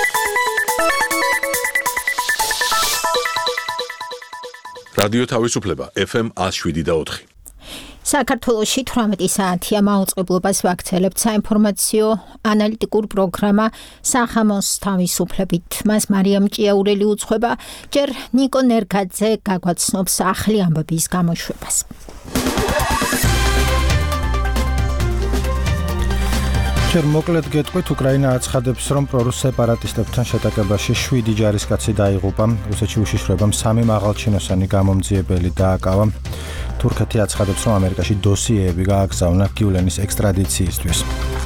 რადიო თავისუფლება FM 107.4. საქართველოში 18 საათია მაუწყებლობას ვაქცელებთ საინფორმაციო ანალიტიკურ პროგრამა სახამოს თავისუფლებით. მას მარიამ ჭიაურელი უძღვება, ჯერ ნიკო ნერგაძე გაგვაცნობს ახალი ამბების გამოშვებას. ჯერ მოკლედ გეტყვით, უკრაინა აცხადებს, რომ პრორუს სეპარატისტებთან შეტაკებაში 7 ჯარისკაცი დაიღუპა. რუსეთში უშიშროებამ 3 მაღალჩინოსანი გამომძიებელი დააკავა. თურქეთი აცხადებს, რომ ამერიკაში დოსიეები გააგზავნა გიულენის ექსტრადიციისთვის.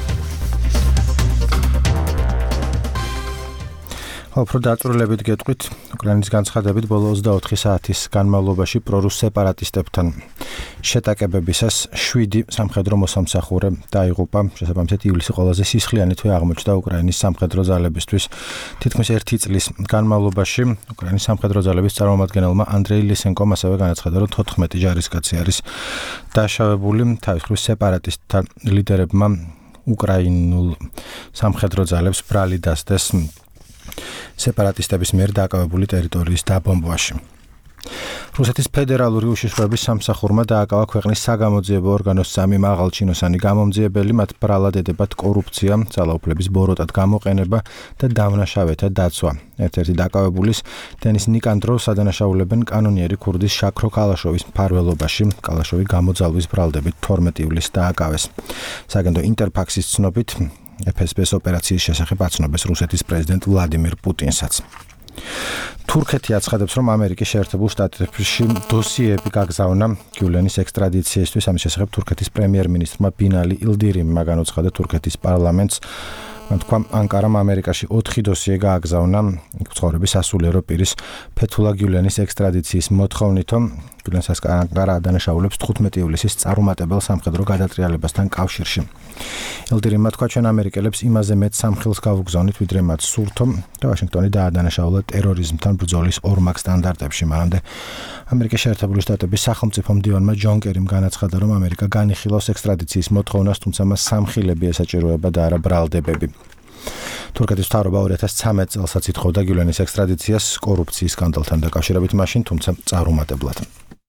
უფრო დაწვრილებით გეტყვით, უკრაინის განცხადებით ბოლო 24 საათის განმავლობაში პრორუს სეპარატისტებთან შეტაკებებისას 7 სამხედრო მოსამსახურე დაიღუპა. შესაბამისად, ივლისი ყველაზე სისხლიანი თვე აღმოჩნდა უკრაინის სამხედრო ძალებისთვის. თითქმის 1 წლის განმავლობაში უკრაინის სამხედრო ძალების წარმომადგენელმა ანდრეი ლისენკომ ასევე განაცხადა, რომ 14 ჯარისკაცი არის დაშავებული. თავისუფლების სეპარატისტთა ლიდერებმა უკრაინულ სამხედრო ძალებს ბრალი დასდეს სეპარატისტების მიერ დაკავებული ტერიტორიის დაბომბვაში. რუსეთის ფედერალური უშიშროების სამსახურმა დააკავა ქვეყნის საგამოძიებო ორგანოს 3 მაღალჩინოსანი გამომძიებელი, მათ ბრალად ედებათ კორუფცია, ძალაუფლების ბოროტად გამოყენება და დავნაშავეთა დაცვა. ერთ-ერთი დაკავებულის დენის ნიკანდროვს ადანაშაულებენ კანონიერი ქურდის შაქრო კალაშოვის მფარველობაში. კალაშოვი გამოძალვის ბრალდებით 12 ივლისს დააკავეს. საგენდო ინტერფაქსის ცნობით FSB-ს ოპერაციის შესახებ აცნობს რუსეთის პრეზიდენტ ვლადიმირ პუტინსაც. თურქეთი აცხადებს, რომ ამერიკის შეერთებულ შტატებში დოსიეები გაგზავნა გიულენის ექსტრადიციისთვის. ამის შესახებ თურქეთის პრემიერ-მინისტრმა ბინალი ილდირიმმა განუცხადა თურქეთის პარლამენტს. მან თქვა, ანკარამ ამერიკაში 4 დოსიე გააგზავნა ცხოვრების სასულიერო პირის ფეთულა გიულენის ექსტრადიციის მოთხოვნით. გიულენს ანკარა ადანაშაულებს 15 ივლისის წარუმატებელ სამხედრო გადატრიალებასთან კავშირში. ილდირიმმა თქვა, ჩვენ ამერიკელებს იმაზე მეტ სამხილს გავუგზავნით, ვიდრე მათ სურთო და ვაშინგტონი დაადანაშაულა ტერორიზმთან ბრძოლის ორმაგ სტანდარტებში. მანამდე ამერიკის შეერთებული შტატების სახელმწიფო მდივანმა ჯონ კერიმ განაცხადა, რომ ამერიკა განიხილავს ექსტრადიციის მოთხოვნას, თუმცა მას სამხილები ესაჭიროება და არა ბრალდებები. თურქეთის მთავრობა 2013 წელსაც ითხოვდა გიულენის ექსტრადიციას კორუფციის სკანდალთან დაკავშირებით მაშინ, თუმცა წარუმატებლად.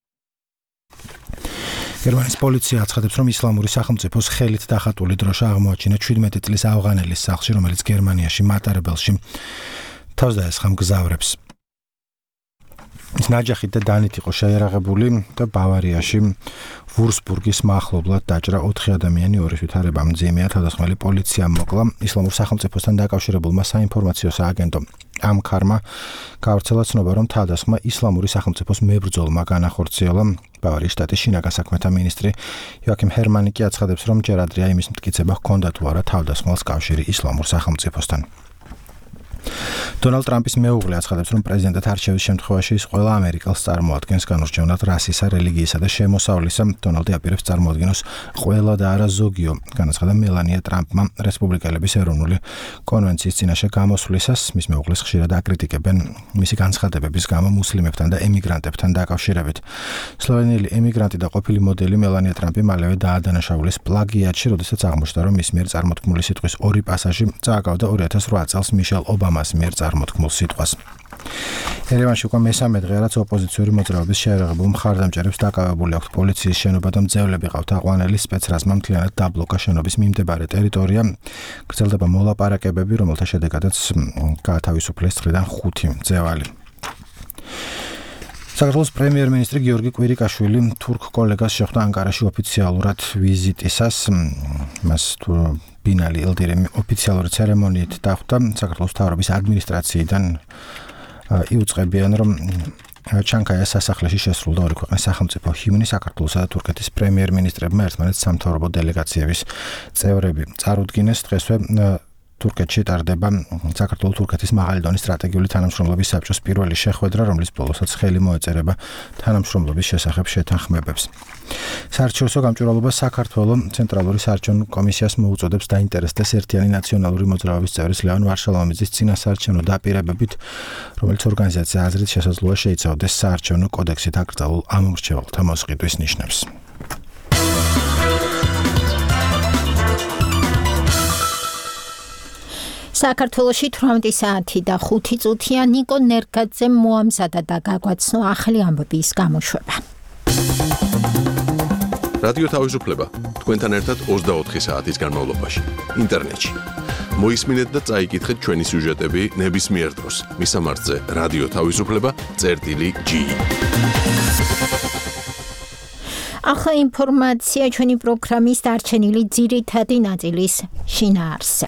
გერმანიის პოლიცია აცხადებს, რომ ისლამური სახელმწიფოს ხელით დახატული დროშა აღმოაჩინა 17 წლის ავღანელის სახლში, რომელიც გერმანიაში მატარებელში თავს დაესხა მგზავრებს. ის ნაჯახით და დანით იყო შეიარაღებული და ბავარიაში ვურცბურგის მახლობლად დაჭრა 4 ადამიანი, 2-ის ვითარება მძიმეა. თავდასხმელი პოლიციამ მოკლა ისლამურ სახელმწიფოსთან დაკავშირებულმა საინფორმაციო სააგენტომ ამქარმა გავრცელა ცნობა, რომ თავდასხმა ისლამური სახელმწიფოს მებრძოლმა განახორციელა. ბავარიის შტატის შინაგან საქმეთა მინისტრი იოაქიმ ჰერმანი კი აცხადებს, რომ ჯერ ადრეა იმის მტკიცება ჰქონდა თუ არა თავდასხმას კავშირი ისლამურ სახელმწიფოსთან. დონალდ ტრამპის მეუღლე აცხადებს, რომ პრეზიდენტად არჩევის შემთხვევაში ის ყველა ამერიკელს წარმოადგენს, განურჩევნად რასისა, რელიგიისა და შემოსავლისა. დონალდი აპირებს წარმოადგენოს ყველა და არა ზოგიო, განაცხადა მელანია ტრამპმა რესპუბლიკელების ეროვნული კონვენციის წინაშე გამოსვლისას. მის მეუღლეს ხშირად აკრიტიკებენ მისი განცხადებების გამო მუსლიმებთან და ემიგრანტებთან დაკავშირებით. სლოვენიელი ემიგრანტი და ყოფილი მოდელი მელანია ტრამპი მალევე დაადანაშაულეს პლაგიატში, როდესაც აღმოჩნდა, რომ მის მიერ წარმოთქმული სიტყვის 2 პასაჟი წააგავდა 2008 წელს მიშელ ობამას მიერ წარმოთქმულ სიტყვას. ერევანში უკვე მესამე დღეა, რაც ოპოზიციური მოძრაობის შეიარაღებულ მხარდამჭერებს დაკავებული აქვთ პოლიციის შენობა და მძევლები ყავთ აყვანელი. სპეცრაზმა მთლიანად დაბლოკა შენობის მიმდებარე ტერიტორია. გრძელდება მოლაპარაკებები, რომელთა შედეგადაც გაათავისუფლეს 5 მძევალი. საქართველოს პრემიერ-მინისტრი გიორგი კვირიკაშვილი თურქ კოლეგას შეხვდა ანკარაში ოფიციალურად ვიზიტისას. მას ბინალი ილდირიმი ოფიციალური ცერემონიით დახვდა. საქართველოს მთავრობის ადმინისტრაციიდან იუწყებიან, რომ ჩანქაიას სასახლეში შესრულდა 2 ქვეყნის სახელმწიფო ჰიმნი. საქართველოსა და თურქეთის პრემიერ-მინისტრებმა ერთმანეთს სამთავრობო დელეგაციების წევრები წარუდგინეს. დღესვე თურქეთში ტარდება საქართველოს-თურქეთის მაღალი დონის სტრატეგიული თანამშრომლობის საბჭოს პირველი შეხვედრა, რომლის ბოლოსაც ხელი მოეწერება თანამშრომლობის შესახებ შეთანხმებებს. საარჩევნო გამჭვირვალობა საქართველოს ცენტრალური საარჩევნო კომისიას მოუწოდებს დაინტერესდეს ერთიანი ნაციონალური მოძრაობის წევრის ლევან ვარშალომიძის წინასაარჩევნო დაპირებებით, რომელიც ორგანიზაცია აზრით შესაძლოა შეიცავდეს საარჩევნო კოდექსით აკრძალულ ამომრჩეველთა მოსყიდვის ნიშნებს. საქართველოში 18 საათი და 5 წუთია ნიკო ნერგაძემ მოამზადა და გაგვაცნო ახალი ამბების გამოშვება. რადიო თავისუფლება თქვენთან ერთად 24 საათის განმავლობაში ინტერნეტში. მოისმინეთ და წაიკითხეთ ჩვენი სიუჟეტები ნებისმიერ დროს მისამართზე რადიო თავისუფლება.gi. ახლა ინფორმაცია ჩვენი პროგრამის დარჩენილი ძირითადი ნაწილის შინაარსზე.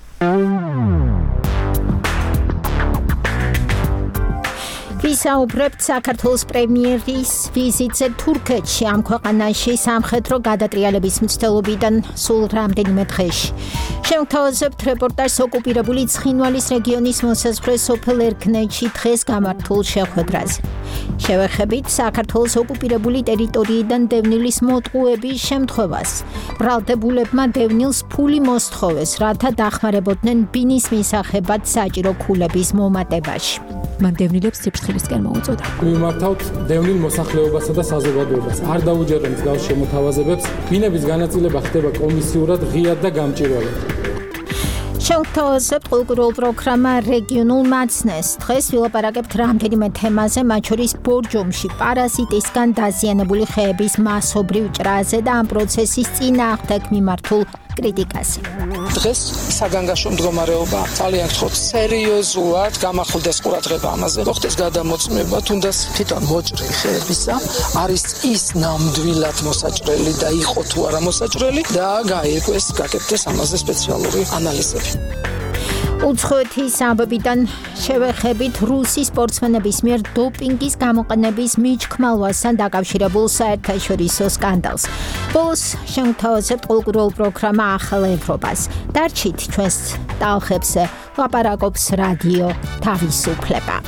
ვისაუბრებთ საქართველოს პრემიერის ვიზიტზე თურქეთში, ამ ქვეყანაში სამხედრო გადატრიალების მცდელობიდან სულ რამდენიმე დღეში. შევთავაზებთ რეპორტაჟს ოკუპირებული ცხინვალის რეგიონის მოსაზღვრე სოფელ ერგნეთში დღეს გამართულ შეხვედრაზე. შევეხებით საქართველოს ოკუპირებული ტერიტორიიდან დევნილის მოტყუების შემთხვევას. ბრალდებულებმა დევნილს ფული მოსთხოვეს, რათა დახმარებოდნენ ბინის მისაღებად საჭირო ქულების მომატებაში. მან დევნილებს სიფრთხილისკენ მოუწოდა. მიმართავთ დევნილ მოსახლეობასა და საზოგადოებას. არ დაუჯერებთ მსგავს შემოთავაზებებს. ბინების განაწილება ხდება კომისიურად, ღიად და გამჭირვალედ. შევთავაზებთ კულტურულ პროგრამა რეგიონულ მაცნეს. დღეს ვილაპარაკებთ რამდენიმე თემაზე, მათ შორის ბორჯომში პარაზიტისგან დაზიანებული ხეების მასობრივ ჭრაზე და ამ პროცესის წინააღმდეგ მიმართულ კრიტიკაზე. დღეს საგანგაშო მდგომარეობა ძალიან გთხოვთ სერიოზულად გამახვილდეს ყურადღება ამაზე. მოხდეს გადამოწმება, თუნდაც თვითონ მოჭრილ ხეებისა არის ის ნამდვილად მოსაჭრელი და იყო თუ არა მოსაჭრელი და გაიკვეს, გაკეთდეს ამაზე სპეციალური ანალიზები. უცხოეთის ამბებიდან შევეხებით რუსი სპორტსმენების მიერ დოპინგის გამოყენების მიჩქმალვასთან დაკავშირებულ საერთაშორისო სკანდალს. ბოლოს შევთავაზებთ კულტურულ პროგრამა ახალ ევროპას. დარჩით ჩვენს ტალღებს ლაპარაკობს რადიო თავისუფლება.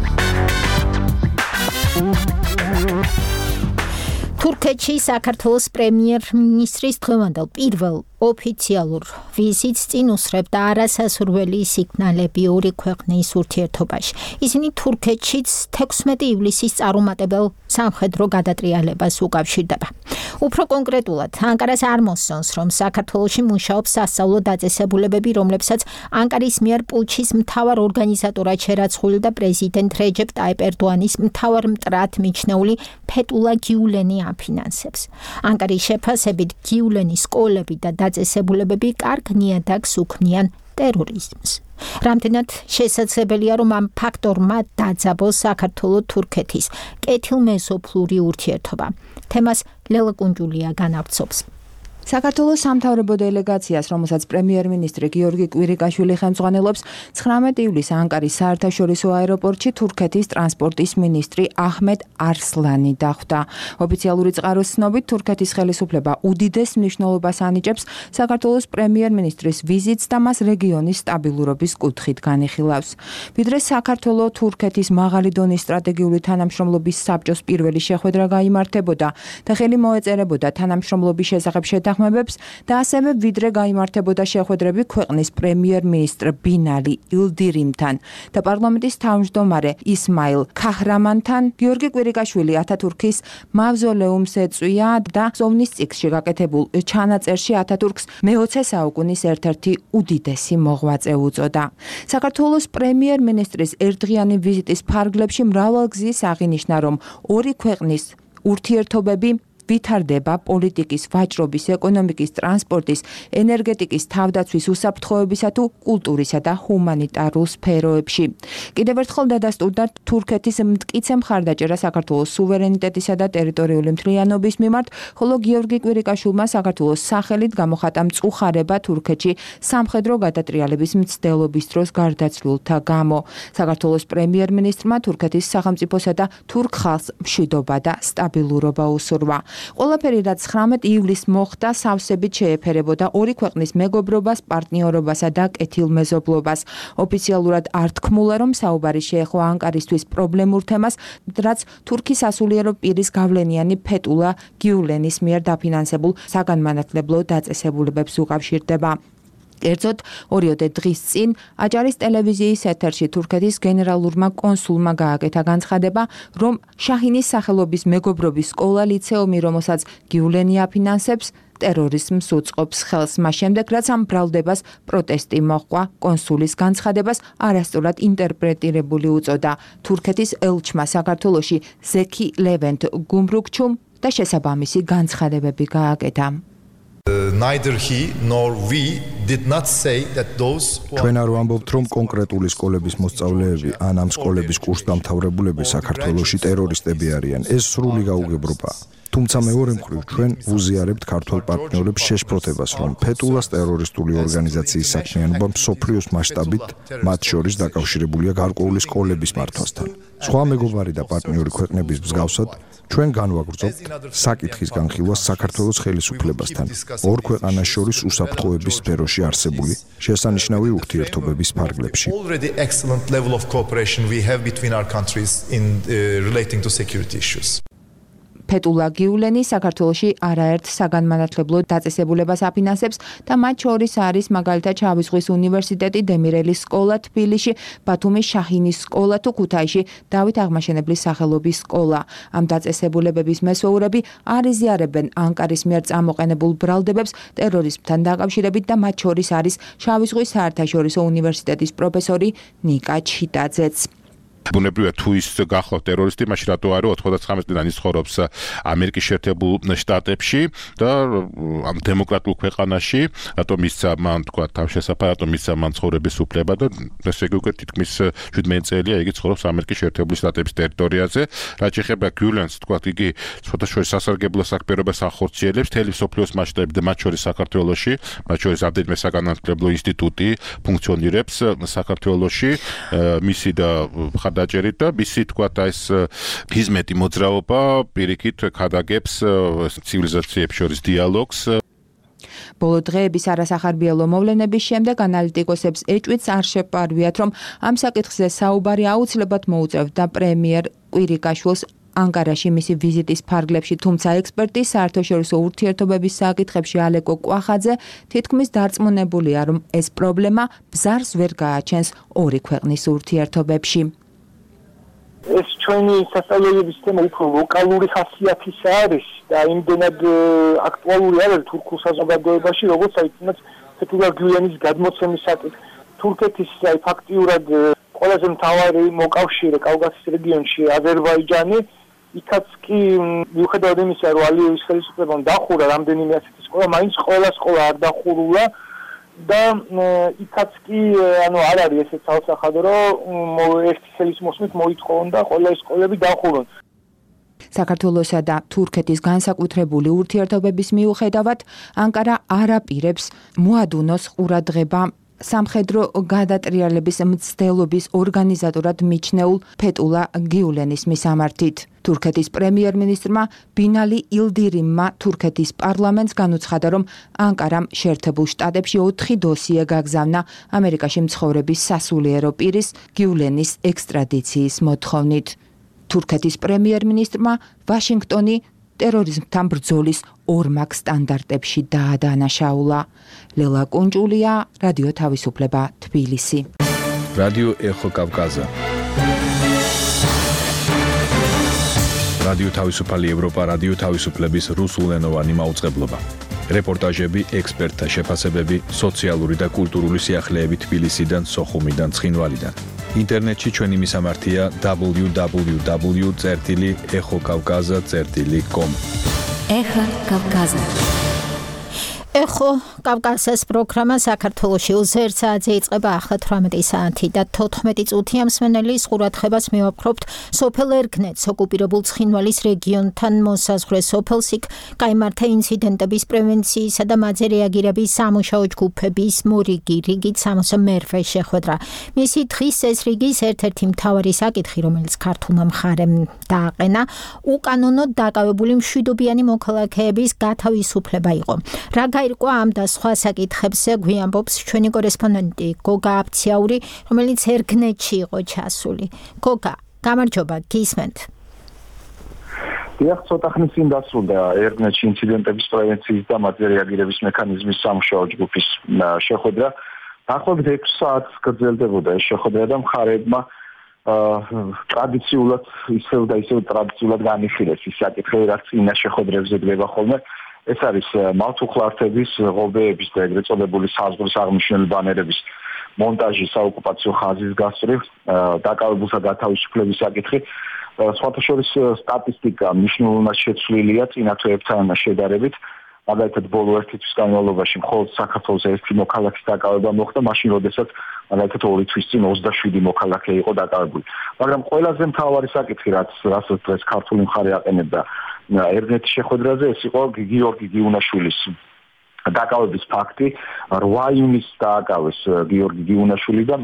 თურქეთში საქართველოს პრემიერ-მინისტრის დღევანდელ პირველ ოფიციალურ ვიზიტს წინ უსწრებდა არასასურველი სიგნალები ორი ქვეყნის ურთიერთობაში. ისინი თურქეთშიც 16 ივლისის წარუმატებელ სამხედრო გადატრიალებას უკავშირდება. უფრო კონკრეტულად, ანკარას არ მოსწონს, რომ საქართველოში მუშაობს სასწავლო დაწესებულებები, რომლებსაც ანკარის მიერ პუჩის მთავარ ორგანიზატორად შერაცხული და პრეზიდენტ რეჯეპ ტაიპ ერდოანის მთავარ მტრად მიჩნეული ფეტულა გიულენი აფინანსებს. ანკარის შეფასებით გიულენის სკოლები და დაწესებულებები კარგ ნიადაგს უქმნიან ტერორიზმს. რამდენად შესაძლებელია, რომ ამ ფაქტორმა დაძაბოს საქართველო-თურქეთის კეთილმეზობლური ურთიერთობა. თემას ლელა კუნჯულია განავრცობს. საქართველოს სამთავრობო დელეგაციას, რომელსაც პრემიერ-მინისტრი გიორგი კვირიკაშვილი ხელმძღვანელობს, 19 ივლისს ანკარის საერთაშორისო აეროპორტში თურქეთის ტრანსპორტის მინისტრი აჰმედ არსლანი დახვდა. ოფიციალური წყაროს ცნობით, თურქეთის ხელისუფლება უდიდეს მნიშვნელობას ანიჭებს საქართველოს პრემიერ-მინისტრის ვიზიტს და მას რეგიონის სტაბილურობის კუთხით განიხილავს. ვიდრე საქართველო-თურქეთის მაღალი დონის სტრატეგიული თანამშრომლობის საბჭოს პირველი შეხვედრა გაიმართებოდა და ხელი მოეწერებოდა თანამშრომლობის შესახებ და ასევე ვიდრე გაიმართებოდა შეხვედრები ქვეყნის პრემიერ-მინისტრ ბინალი ილდირიმთან და პარლამენტის თავმჯდომარე ისმაილ ქაჰრამანთან, გიორგი კვირიკაშვილი ათათურქის მავზოლეუმს ეწვია და ზოვნის წიგნში გაკეთებულ ჩანაწერში ათათურქს მე-20 საუკუნის ერთ-ერთი უდიდესი მოღვაწე უწოდა. საქართველოს პრემიერ-მინისტრის ერთდღიანი ვიზიტის ფარგლებში მრავალგზის აღინიშნა, რომ ორი ქვეყნის ურთიერთობები ვითარდება პოლიტიკის, ვაჭრობის, ეკონომიკის, ტრანსპორტის, ენერგეტიკის, თავდაცვის, უსაფრთხოებისა თუ კულტურისა და ჰუმანიტარულ სფეროებში. კიდევ ერთხელ დადასტურდა თურქეთის მტკიცე მხარდაჭერა საქართველოს სუვერენიტეტისა და ტერიტორიული მთლიანობის მიმართ, ხოლო გიორგი კვირიკაშვილმა საქართველოს სახელით გამოხატა მწუხარება თურქეთში სამხედრო გადატრიალების მცდელობის დროს გარდაცვლილთა გამო. საქართველოს პრემიერ-მინისტრმა თურქეთის სახელმწიფოსა და თურქ ხალხს მშვიდობა და სტაბილურობა უსურვა. ყველაფერი, რაც 19 ივლისს მოხდა, სავსებით შეეფერებოდა ორი ქვეყნის მეგობრობას, პარტნიორობასა და კეთილმეზობლობას. ოფიციალურად არ თქმულა, რომ საუბარი შეეხო ანკარისთვის პრობლემურ თემას, რაც თურქის სასულიერო პირის გავლენიანი ფეტულა გიულენის მიერ დაფინანსებულ საგანმანათლებლო დაწესებულებებს უკავშირდება. კერძოდ, 2 დღის წინ აჭარის ტელევიზიის ეთერში თურქეთის გენერალურმა კონსულმა გააკეთა განცხადება, რომ შაჰინის სახელობის მეგობრობის სკოლა ლიცეუმი, რომელსაც გიულენი აფინანსებს, ტერორიზმს უწყობს ხელს. მას შემდეგ, რაც ამ ბრალდებას პროტესტი მოჰყვა, კონსულის განცხადებას არასწორად ინტერპრეტირებული უწოდა. თურქეთის ელჩმა საქართველოში ზექი ლევენტ გუმრუქჩუმ და შესაბამისი განცხადებები გააკეთა. Neither he nor we did not say that those ჩვენ არ ვამბობთ, რომ კონკრეტული სკოლების მოსწავლეები ან ამ სკოლების კურსდამთავრებულები საქართველოში ტერორისტები არიან. ეს სრული გაუგებრობაა. თუმცა მეორე მხრივ ჩვენ ვუზიარებთ ქართულ პარტნიორებს შეშფოთებას, რომ ფეტულას ტერორისტული ორგანიზაციის საქმიანობა მსოფლიოს მასშტაბით მათ შორის დაკავშირებულია გარკვეული სკოლების მართვასთან. სხვა მეგობარი და პარტნიორი ქვეყნების მსგავსად ჩვენ განვაგრძობთ საკითხის განხილვას საქართველოს ხელისუფლებასთან ორ ქვეყანას შორის უსაფრთხოების სფეროში არსებული შესანიშნავი ურთიერთობების ფარგლებში. Already excellent level of cooperation we have between our countries in relating to security issues. ფეტულა გიულენი საქართველოში არაერთ საგანმანათლებლო დაწესებულებას აფინანსებს და მათ შორის არის მაგალითად შავი ზღვის უნივერსიტეტი, დემირელის სკოლა თბილისში, ბათუმის შაჰინის სკოლა თუ ქუთაისში დავით აღმაშენებლის სახელობის სკოლა. ამ დაწესებულებების მესვეურები არ იზიარებენ ანკარის მიერ წამოყენებულ ბრალდებებს ტერორიზმთან დაკავშირებით და მათ შორის არის შავი ზღვის საერთაშორისო უნივერსიტეტის პროფესორი ნიკა ჩიტაძეც. ბუნებრივია თუ ის გახლავთ ტერორისტი, მაშინ რატო არა 99 წლიდან ის ცხოვრობს ამერიკის შეერთებულ შტატებში და ამ დემოკრატიულ ქვეყანაში, რატომ მისცა მან თქვა თავშესაფარი, რატომ მისცა მან ცხოვრების უფლება და ესე იგი უკვე თითქმის 17 წელია იგი ცხოვრობს ამერიკის შეერთებული შტატების ტერიტორიაზე. რაც შეეხება გიულენს, თქვა იგი სხვადასხვა სასარგებლო საქმიანობას ახორციელებს მთელი მსოფლიოს მასშტაბით და მათ შორის საქართველოში, მათ შორის ამდენიმე საგანმანათლებლო ინსტიტუტი ფუნქციონირებს საქართველოში, მისი და დაჭერით და მისი თქვათ ეს ჰიზმეტი მოძრაობა პირიქით ქადაგებს ცივილიზაციებს შორის დიალოგს. ბოლო დღეების არასახარბიელო მოვლენების შემდეგ ანალიტიკოსებს ეჭვიც არ შეპარვიათ, რომ ამ საკითხზე საუბარი აუცილებლად მოუწევდა პრემიერ კვირიკაშვილს ანკარაში მისი ვიზიტის ფარგლებში, თუმცა ექსპერტი საერთაშორისო ურთიერთობების საკითხებში ალეკო კვახაძე თითქმის დარწმუნებულია, რომ ეს პრობლემა ბზარს ვერ გააჩენს ორი ქვეყნის ურთიერთობებში. ეს ჩვენი სასწავლებლების თემა უფრო ლოკალური ხასიათის არის და იმდენად აქტუალური არის თურქულ საზოგადოებაში, როგორც აიცნოთ ფეტულა გიულენის გადმოცემის საკითხი. თურქეთის ფაქტიურად ყველაზე მთავარი მოკავშირე კავკასიის რეგიონში აზერბაიჯანი, იქაც კი მიუხედავად იმისა, რომ ალიევის ხელისუფლებამ დახურა რამდენიმე ასეთი სკოლა, მაინც ყველა სკოლა არ დახურულა. და იქაც კი ანუ არ არის ესე ცალსახად რომ ერთი ხელის მოსმით მოითხოვონ და ყველა სკოლები დახურონ. საქართველოსა და თურქეთის განსაკუთრებული ურთიერთობების მიუხედავად ანკარა არ აპირებს მოადუნოს ყურადღება სამხედრო გადატრიალების მცდელობის ორგანიზატორად მიჩნეულ ფეტულა გიულენის მისამართით. თურქეთის პრემიერ-მინისტრმა ბინალი ილდირიმმა თურქეთის პარლამენტს განუცხადა, რომ ანკარამ შეერთებულ შტატებში 4 დოსიე გაგზავნა ამერიკაში მცხოვრების სასულიერო პირის გიულენის ექსტრადიციის მოთხოვნით. თურქეთის პრემიერ-მინისტრმა ვაშინგტონი ტერორიზმთან ბრძოლის ორმაგ სტანდარტებში დაადანაშაულა. ლელა კუნჭულია, რადიო თავისუფლება, თბილისი. რადიო ეხო კავკაზა. რადიო თავისუფალი ევროპა, რადიო თავისუფლების რუსულენოვანი მაუწყებლობა. რეპორტაჟები, ექსპერტთა შეფასებები, სოციალური და კულტურული სიახლეები თბილისიდან, სოხუმიდან, ცხინვალიდან. ინტერნეტში ჩვენი მისამართია www.exokavkaza.com. ეხო კავკაზა. ეხო კავკასიის პროგრამა საქართველოში უზერთ საათზე იწყება ახლა 18 საათი და 14 წუთია მსმენელის ყურადღებას მივაპყრობთ სოფელ ერგნეთს ოკუპირებულ ცხინვალის რეგიონთან მოსაზღვრე სოფელს იქ გაიმართა ინციდენტების პრევენციისა და მათზე რეაგირების სამუშაო ჯგუფების მორიგი რიგით 60 შეხვედრა. მისი დღის ეს რიგის ერთ-ერთი მთავარი საკითხი, რომელიც ქართულმა მხარემ დააყენა, უკანონოდ დაკავებული მშვიდობიანი მოქალაქეების გათავისუფლება იყო. რა გაირკვა ამ და სხვა საკითხებზე გვიამბობს ჩვენი კორესპონდენტი გოგა აფციაური, რომელიც ერგნეთში იყო ჩასული. გოგა, გამარჯობა, გისმენთ. დიახ, ცოტა ხნის წინ დასრულდა ერგნეთში ინციდენტების პრევენციის და მათზე რეაგირების მექანიზმის სამუშაო ჯგუფის შეხვედრა. დაახლოებით 6 საათს გრძელდებოდა ეს შეხვედრა და მხარეებმა ტრადიციულად ისევ განიხილეს ის საკითხი, რაც წინა შეხვედრებზე დგება ხოლმე. ეს არის მართუხლართების ღობეების და ეგრეთ წოდებული საზღვრის აღმნიშვნელი ბანერების მონტაჟი საოკუპაციო ხაზის გასწვრივ, დაკავებულთა გათავისუფლების საკითხი. სხვათა შორის სტატისტიკა მნიშვნელოვნად შეცვლილია წინა თვეებთან შედარებით. მაგალითად, ბოლო ერთი თვის განმავლობაში მხოლოდ საქართველოს ერთი მოქალაქის დაკავება მოხდა, მაშინ როდესაც მაგალითად 2 თვის წინ 27 მოქალაქე იყო დაკავებული. მაგრამ ყველაზე მთავარი საკითხი, რასაც დღეს ქართული მხარე აყენებდა ერგნეთის შეხვედრაზე, ეს იყო გიორგი გიუნაშვილის დაკავების ფაქტი. 8 ივნისს დააკავეს გიორგი გიუნაშვილი და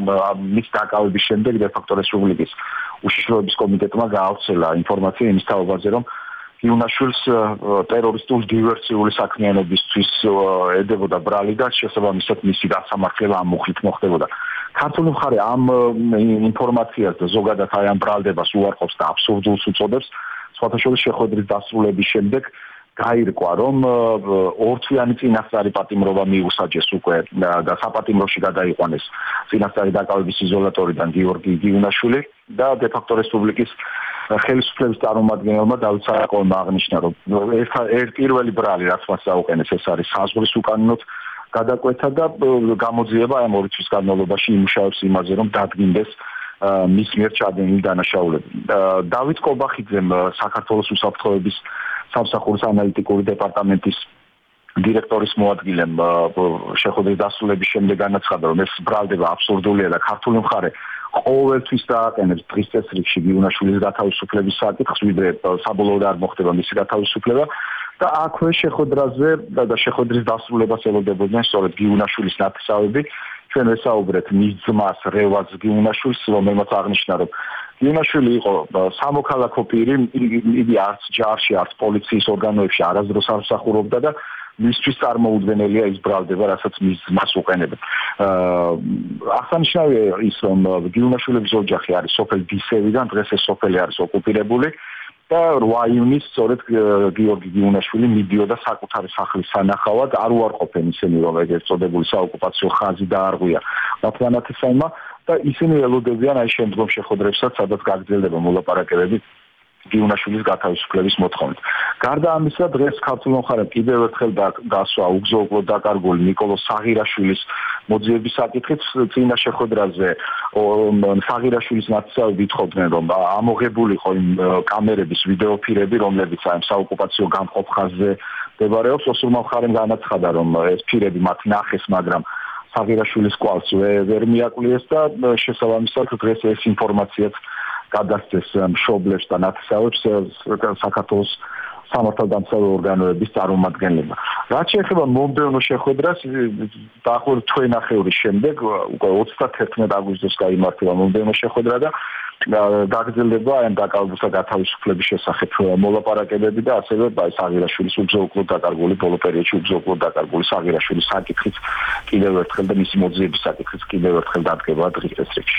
მის დაკავების შემდეგ დე-ფაქტო რესპუბლიკის უშიშროების კომიტეტმა გაავრცელა ინფორმაცია იმის თაობაზე, რომ გიუნაშვილს ტერორისტულ დივერსიული საქმიანობისთვის ედებოდა ბრალი და შესაბამისად მისი გასამართლება ამ მუხლით მოხდებოდა. ქართული მხარე ამ ინფორმაციას და ზოგადად აი ამ ბრალდებას უარყოფს და აბსურდულს უწოდებს. სხვათა შორის შეხვედრის დასრულების შემდეგ გაირკვა, რომ ორთვიანი წინასწარი პატიმრობა მიუსაჯეს უკვე და საპატიმროში გადაიყვანეს წინასწარი დაკავების იზოლატორიდან გიორგი გიუნაშვილი და დე-ფაქტო რესპუბლიკის ხელისუფლების წარმომადგენელმა დავით სააკოვმა აღნიშნა, რომ პირველი ბრალი, რაც მას აუყენეს, ეს არის საზღვრის უკანონოდ გადაკვეთა და გამოძიება ამ 2 თვის განმავლობაში იმუშავებს იმაზე, რომ დადგინდეს მის მიერ ჩადენილი დანაშაულები. დავით კობახიძემ საქართველოს უსაფრთხოების სამსახურის ანალიტიკური დეპარტამენტის დირექტორის მოადგილემ შეხვედრის დასრულების შემდეგ განაცხადა, რომ ეს ბრალდება აბსურდულია და ქართული მხარე ყოველთვის დააყენებს დღის წესრიგში გიუნაშვილის გათავისუფლების საკითხს, ვიდრე საბოლოოდ არ მოხდება მისი გათავისუფლება და აქვე შეხვედრაზე და შეხვედრის დასრულებას ელოდებოდნენ სწორედ გიუნაშვილის ნათესავები. ჩვენ ვესაუბრეთ მის ძმას რევაზ გიუნაშვილს, რომელმაც აღნიშნა, რომ გიუნაშვილი იყო სამოქალაქო პირი, იგი არც ჯარში, არც პოლიციის ორგანოებში არასდროს არ მსახურობდა და მისთვის წარმოუდგენელია ის ბრალდება, რასაც მის ძმას უყენებენ. აღსანიშნავია ის, რომ გიუნაშვილების ოჯახი არის სოფელ დისევიდან, დღეს ეს სოფელი არის ოკუპირებული და 8 ივნისს სწორედ გიორგი გიუნაშვილი მიდიოდა საკუთარი სახლის სანახავად, არ უარყოფენ ისინი, რომ ეგრეთ წოდებული საოკუპაციო ხაზი დაარღვია მათ განათესავმა და ისინი ელოდებიან აი შემდგომ შეხვედრებსაც, სადაც გაგრძელდება მოლაპარაკებები გიუნაშვილის გათავისუფლების მოთხოვნით. გარდა ამისა, დღეს ქართულ მხარემ კიდევ ერთხელ გასვა უგზო-უკლოდ დაკარგული ნიკოლოზ საღირაშვილის მოძიების საკითხით. წინა შეხვედრაზე საღირაშვილის ნათესავები ითხოვდნენ, რომ ამოღებულიყო იმ კამერების ვიდეოფირები, რომლებიც ამ საოკუპაციო გამყოფ ხაზზე მდებარეობს. ოსურმა მხარემ განაცხადა, რომ ეს ფირები მათ ნახეს, მაგრამ საღირაშვილის კვალს ვერ მიაკლიეს და შესაბამისად დღეს ეს ინფორმაციაც გადასცეს მშობლებს და ნათესავებს საქართველოს სამართალდამცავი ორგანოების წარმომადგენლებმა. რაც შეეხება მომდევნო შეხვედრას, დაახლოებით თვენახევრის შემდეგ, უკვე 31 აგვისტოს გაიმართება მომდევნო შეხვედრა და გაგრძელდება ამ დაკავებულთა გათავისუფლების შესახებ მოლაპარაკებები და ასევე საღირაშვილის უგზო-უკლოდ დაკარგული ბოლო პერიოდში უგზო-უკლოდ დაკარგული საღირაშვილის საკითხიც კიდევ ერთხელ და მისი მოძიების საკითხიც კიდევ ერთხელ დადგება დღის წესრიგში.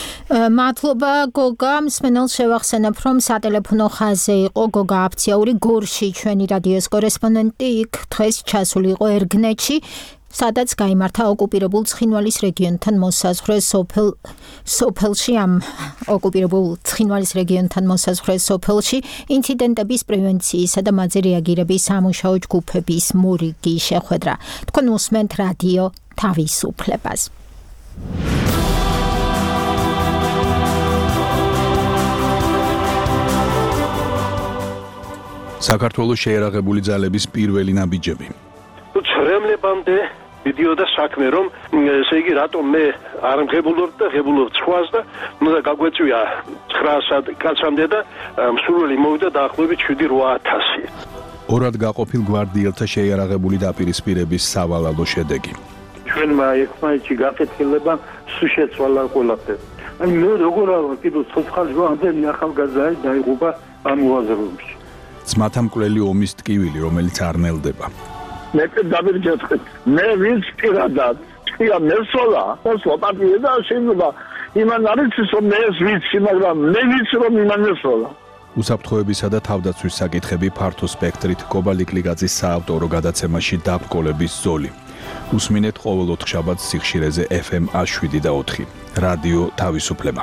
მადლობა გოგა, მსმენელს შევახსენებ, რომ სატელეფონო ხაზზე იყო გოგა აფციური გორში, ჩვენი რადიოს კორესპონდენტი, იქ დღეს ჩასული იყო ერგნეთში, სადაც გაიმართა ოკუპირებულ ცხინვალის რეგიონთან მოსაზღვრე სოფელში, ამ ოკუპირებულ ცხინვალის რეგიონთან მოსაზღვრე სოფელში ინციდენტების პრევენციისა და მათზე რეაგირების სამუშაო ჯგუფების მორიგი შეხვედრა. თქვენ უსმენთ რადიო თავისუფლებას. საქართველოს შეერაღებული ძალების პირველი ნაბიჯები. ცრემლებამდე მიდიოდა საქმე, რომ ესე იგი რატომ მე არ მღებულობ და ღებულობ ცხვას და უნდა გაგვეწვია 900 კაცამდე და მსურველი მოვიდა დაახლოებით 7-8000. ორად გაყოფილ გვარდიელთა შეიარაღებული დაპირისპირების სავალალო შედეგი. ჩვენმა ერთმანეთში გაკეთილება სულ შეცვალა ყველაფერი. აი მე როგორ არა კიდევ ცოცხალი ამდენი ახალგაზრდა დაიღუპა ამ უაზროებში. ძმათა მკვლელი ომის ტკივილი, რომელიც არ ნელდება. მე დავირჯეთქეთ. მე ვინც პირადად თქვია მესოლა, მოსვა პარტია და შეიძლება იმან არის რომ მე ეს ვიცი, მაგრამ მე ვიცი რომ იმან მესოლა. უსაფრთხოებისა და თავდაცვის საკითხები ფართო სპექტრით კობალიკლიგაძის საავტორო გადაცემაში დაბრკოლების ზოლი. უსმინეთ ყოველ 4 შაბათს სიხშირეზე FM 107.4 რადიო თავისუფლება.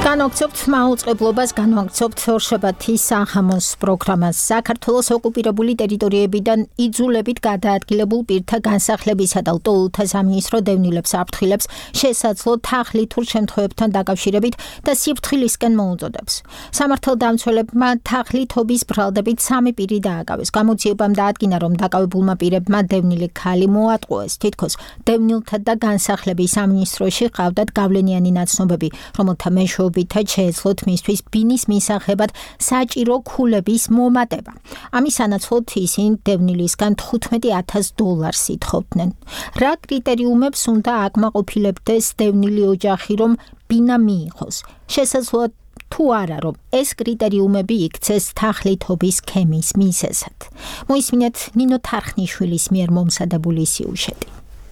განვაგრძობთ მაუწყებლობას, განვაგრძობთ ორშაბათის სახამოს პროგრამას. საქართველოს ოკუპირებული ტერიტორიებიდან იძულებით გადაადგილებულ პირთა განსახლებისა და ლტოლვილთა სამინისტრო დევნილებს აფრთხილებს შესაძლო თაღლითურ შემთხვევებთან დაკავშირებით და სიფრთხილისკენ მოუწოდებს. სამართალდამცველებმა თაღლითობის ბრალდებით 3 პირი დააკავეს. გამოძიებამ დაადგინა, რომ დაკავებულმა პირებმა დევნილი ქალი მოატყუეს. თითქოს დევნილთა და განსახლების სამინისტროში ყავდათ გავლენიანი ნაცნობები, რომელთა მეშვეობითაც შეეძლოთ მისთვის ბინის მისაღებად საჭირო ქულების მომატება. ამის სანაცვლოდ ისინი დევნილისგან $15,000 ითხოვდნენ. რა კრიტერიუმებს უნდა აკმაყოფილებდეს დევნილი ოჯახი, რომ ბინა მიიღოს? შესაძლოა თუ არა, რომ ეს კრიტერიუმები იქცეს თაღლითობის სქემის მიზეზად. მოისმინეთ ნინო თარხნიშვილის მიერ მომზადებული სიუჟეტი.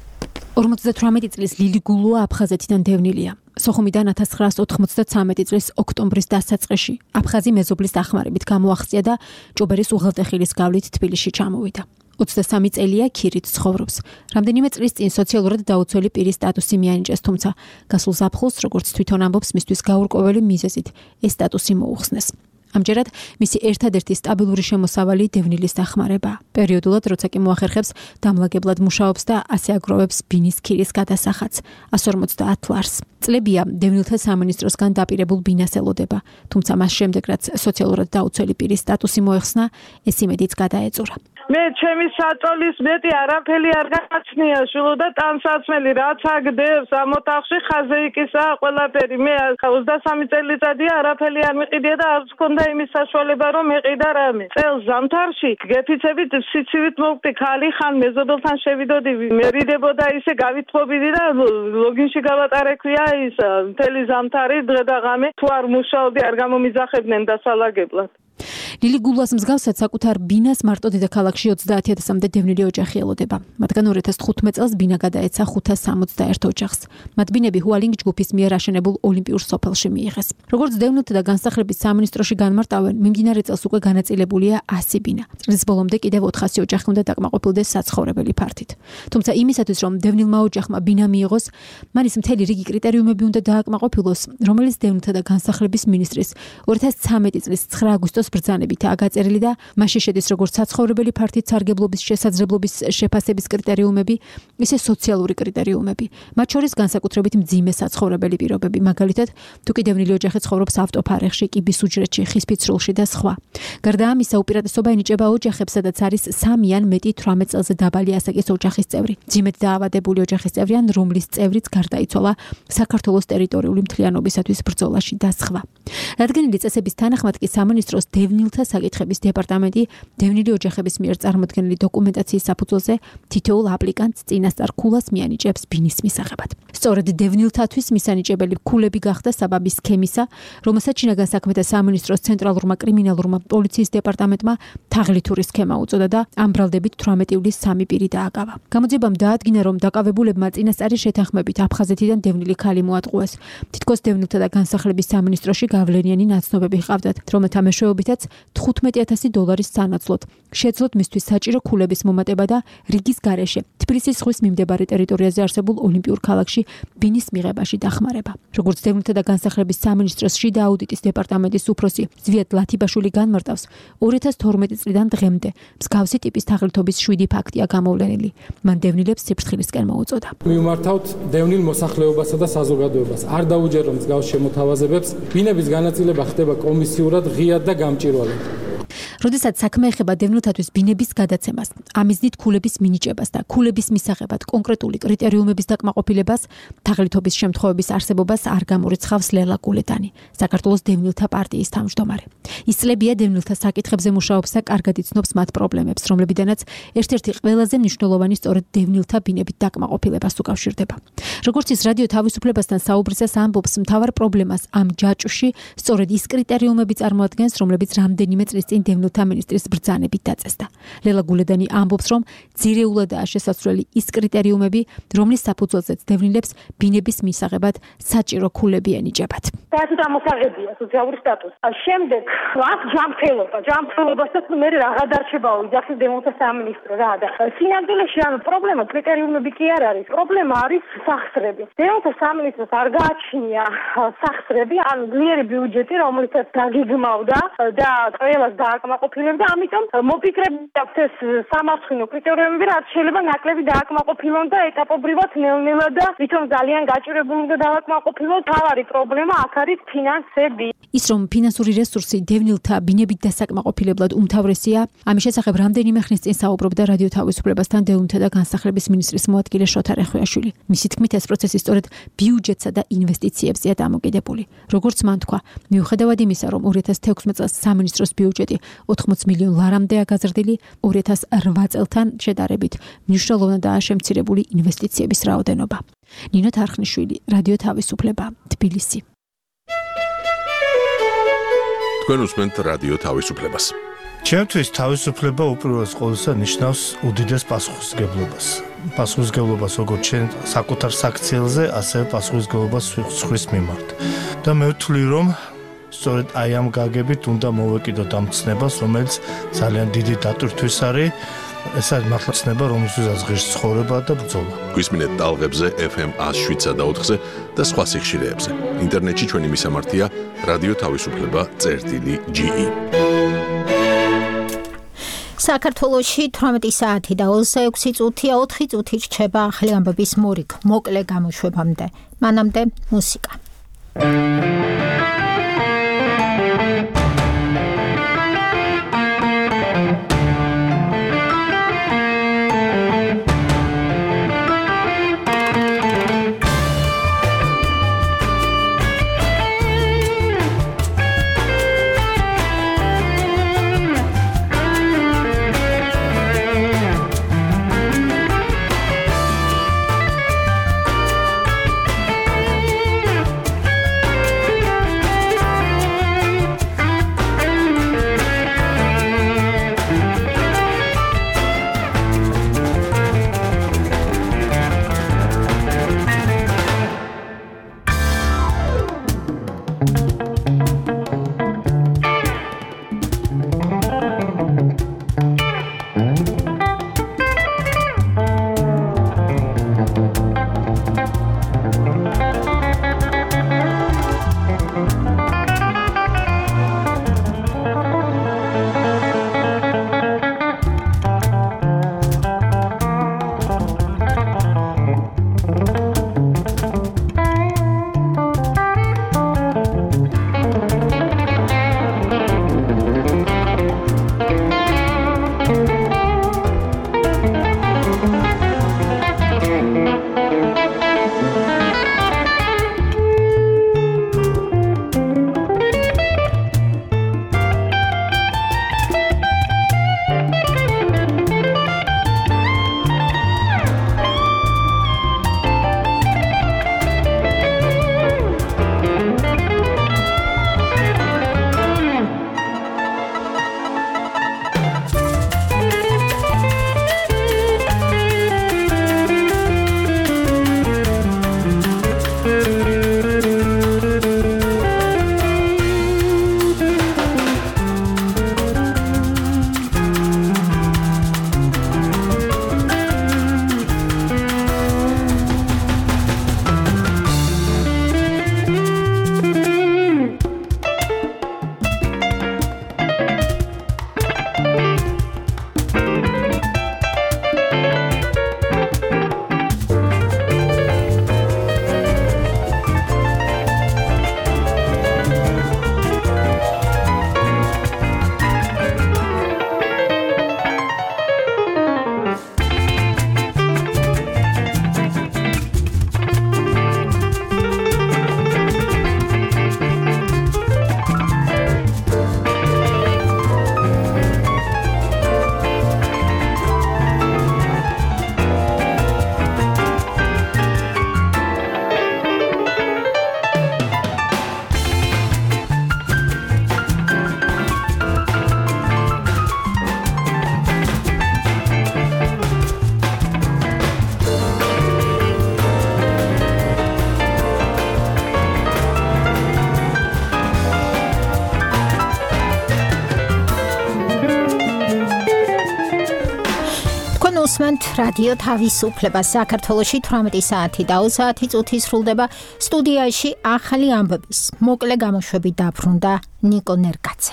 58 წლის ლილი გულუა აფხაზეთიდან დევნილია. სოხუმიდან 1993 წლის ოქტომბრის დასაწყისში აფხაზი მეზობლის დახმარებით გამოახსია და ჭუბერის უღელტეხილის გავლით თბილისში ჩამოვიდა. 23 წელია ქირით ცხოვრობს. რამდენიმე წლის წინ სოციალურად დაუცველი პირის სტატუსი მიანიჭეს, თუმცა გასულ ზაფხულს, როგორც თვითონ ამბობს, მისთვის გაურკვეველი მიზეზით ეს სტატუსი მოუხსნეს. ამჯერად მისი ერთადერთი სტაბილური შემოსავალი დევნილის დახმარება. პერიოდულად, როცა კი მოახერხებს, დამლაგებლად მუშაობს და ასე აგროვებს ბინის ქირის გადასახადს $150. წლებია დევნილთა სამინისტროსგან დაპირებულ ბინას ელოდება, თუმცა მას შემდეგ, რაც სოციალურად დაუცველი პირის სტატუსი მოეხსნა, ეს იმედიც გადაეწურა. მე ჩემი საწოლის მეტი არაფერი არ გააჩნია შულო და ტანსაცმელი რაც აგდებს ამ ოთახში ხაზე იკისაა ყველაფერი. მე 23 წელიწადია არაფერი არ მიყიდია და არც მქონდა იმის საშუალება რომ მეყიდა რამე. წელს ზამთარში გეფიცებით სიცივით მოვკვდი ქალი ხან მეზობელთან შევიდოდი მერიდებოდა ისე გავითხოვიდი და ლოგინში გავატარექვია ის მთელი ზამთარი დღე და ღამე თუ არ მუშაობდი არ გამომიძახებდნენ დასალაგებლად. ლილი გულუას მსგავსად საკუთარ ბინას მარტო დედაქალაქში 30,000-მდე დევნილი ოჯახი ელოდება. მათგან 2015 წელს ბინა გადაეცა 561 ოჯახს. მათ ბინები ჰუალინგ ჯგუფის მიერ აშენებულ ოლიმპიურ სოფელში მიიღეს. როგორც დევნილთა და განსახლების სამინისტროში განმარტავენ, მიმდინარე წელს უკვე განაწილებულია 100 ბინა. წლის ბოლომდე კიდევ 400 ოჯახი უნდა დაკმაყოფილდეს საცხოვრებელი ფართით. თუმცა იმისათვის, რომ დევნილმა ოჯახმა ბინა მიიღოს, მან ის მთელი რიგი კრიტერიუმები უნდა დააკმაყოფილოს, რომელიც დევნილთა და განსახლების მინისტრის 2013 წლის 9 აგვისტოს ბრძანებით აგაწერილი და მასში შედის როგორც საცხოვრებელი ფართით სარგებლობის შესაძლებლობის შეფასების კრიტერიუმები, ისე სოციალური კრიტერიუმები. მათ შორის განსაკუთრებით მძიმე საცხოვრებელი პირობები, მაგალითად, თუ კი დევნილი ოჯახი ცხოვრობს ავტოფარეხში, კიბის უჯრედში, ხის ფიცრულში და სხვა. გარდა ამისა, უპირატესობა ენიჭება ოჯახებს, სადაც არის 3 ან მეტი 18 წელზე დაბალი ასაკის ოჯახის წევრი, მძიმედ დაავადებული ოჯახის წევრი ან რომლის წევრიც გარდაიცვალა საქართველოს ტერიტორიული მთლიანობისათვის ბრძოლაში და სხვა. რადგენილი წესების თანახმად კი სამინისტროს დევნილთა საკითხების დეპარტამენტი დევნილი ოჯახების მიერ წარმოქმნილი დოკუმენტაციის საფუძველზე თითოეულ აპლიკანტს წინასწარ ქულას მიანიჭებს ბინის მისაღებად. სწორედ დევნილთათვის მისანიჭებელი ქულები გახდა საბაბი სქემისა, რომელსაც შინაგან საქმეთა სამინისტროს ცენტრალურმა კრიმინალურმა პოლიციის დეპარტამენტმა თაღლითური სქემა უწოდა და ამ ბრალდებით 18 ივლისს 3 პირი დააკავა. გამოძიებამ დაადგინა, რომ დაკავებულებმა წინასწარი შეთანხმებით აფხაზეთიდან დევნილი ქალი მოატყუეს. თითქოს დევნილთა და განსახლების სამინისტროში გავლენიანი ნაცნობები ჰყავდათ, რომელთა მეშვეობითაც $15,000 სანაცვლოდ შეძლოთ მისთვის საჭირო ქულების მომატება და რიგის გარეშე თბილისის ზღვის მიმდებარე ტერიტორიაზე არსებულ ოლიმპიურ ქალაქში ბინის მიღებაში დახმარება. როგორც დევნილთა და განსახლების სამინისტროს შიდა აუდიტის დეპარტამენტის უფროსი ზვიად ლათიბაშვილი განმარტავს, 2012 წლიდან დღემდე მსგავსი ტიპის თაღლითობის 7 ფაქტია გამოვლენილი. მან დევნილებს სიფრთხილისკენ მოუწოდა. მივმართავთ დევნილ მოსახლეობასა და საზოგადოებას. არ დაუჯერო მსგავს შემოთავაზებებს, ბინების განაწილება ხდება კომისიურად, ღიად და გამჭირვალედ. როდესაც საქმე ეხება დევნილთათვის ბინების გადაცემას, ამიზნით ქულების მინიჭებას და ქულების მისაღებად კონკრეტული კრიტერიუმების დაკმაყოფილებას, თაღლითობის შემთხვევების არსებობას არ გამორიცხავს ლელა გულედანი, საქართველოს დევნილთა პარტიის თავმჯდომარე. ის წლებია დევნილთა საკითხებზე მუშაობს და კარგად იცნობს მათ პრობლემებს, რომლებიდანაც ერთ-ერთი ყველაზე მნიშვნელოვანი სწორედ დევნილთა ბინებით დაკმაყოფილებას უკავშირდება. როგორც ის რადიო თავისუფლებასთან საუბრისას ამბობს, მთავარ პრობლემას ამ ჯაჭვში სწორედ ის კრიტერიუმები წარმოადგენს, რომლებიც რამდენიმე წლის წინ დევნილთა დევნილთა მინისტრის ბრძანებით დაწესდა. ლელა გულედანი ამბობს, რომ ძირეულადაა შესაძლებელი ის კრიტერიუმები, რომლის საფუძველზეც დევნილებს ბინების მისაღებად საჭირო ქულები ენიჭებათ. საერთოდ ამოსაღებია სოციალური სტატუსი. შემდეგ აქ ჯანმრთელობასაც მე რაღა დარჩებაო იძახის დევნილთა სამინისტრო რა და სინამდვილეში ანუ პრობლემა კრიტერიუმები კი არ არის. პრობლემა არის სახსრები. დევნილთა სამინისტროს არ გააჩნია სახსრები, ანუ ძლიერი ბიუჯეტი, რომელიცაც დაგიგმავდა და ყველას დააკმაყოფილებდა, ამიტომ მოფიქრებდა ეს სამართლინო კრიტერიუმები, რაც შეიძლება ნაკლები დააკმაყოფილონ და ეტაპობრივად ნელ-ნელა და თვითონ ძალიან გაჭირებული და დააკმაყოფილონ. თავარი პრობლემა აქ არის ფინანსები. ის რომ ფინანსური რესურსი დევნილთა ბინებით დასაკმაყოფილებლად უმთავრესია, ამის შესახებ რამდენიმე ხნის წინ საუბრობდა რადიო თავისუფლებასთან დევნილთა და განსახლების მინისტრის მოადგილე შოთა რეხვიაშვილი. მისი თქმით, ეს პროცესი სწორედ ბიუჯეტსა და ინვესტიციებზეა დამოკიდებული. როგორც მან თქვა, მიუხედავად იმისა, რომ 2016 წელს სამინისტროს ბიუჯეტი 80 მილიონ ლარამდეა გაზრდილი, 2008 წელთან შედარებით მნიშვნელოვნადაა შემცირებული ინვესტიციების რაოდენობა. ნინო თარხნიშვილი, რადიო თავისუფლება, თბილისი. თქვენ უსმენთ რადიო თავისუფლებას. ჩემთვის თავისუფლება უპირველეს ყოვლისა ნიშნავს უდიდეს პასუხისმგებლობას. პასუხისმგებლობას როგორც ჩვენ საკუთარ საქციელზე, ასევე პასუხისმგებლობას სხვის მიმართ. და მე ვთვლი, რომ სწორედ აი ამ გაგებით უნდა მოვეკიდოთ ამ ცნებას, რომელიც ძალიან დიდი დატვირთვის არის. ეს არის მართლა ცნება, რომელსაც ღირს ცხოვრება და ბრძოლა. გვისმინეთ ტალღებზე FM 107.4-ზე და სხვა სიხშირეებზე. ინტერნეტში ჩვენი მისამართია რადიო თავისუფლება.ge. საქართველოში 18 საათი და 26 წუთია, 4 წუთი რჩება ახალი ამბების მოკლე გამოშვებამდე. მანამდე მუსიკა. Მოსმენთ რადიო თავისუფლება საქართველოში 18 საათი და 20 საათი წუთი სრულდება სტუდიაში ახალი ამბების მოკლე გამოშვებით დაბრუნდა ნიკო ნერკაძე.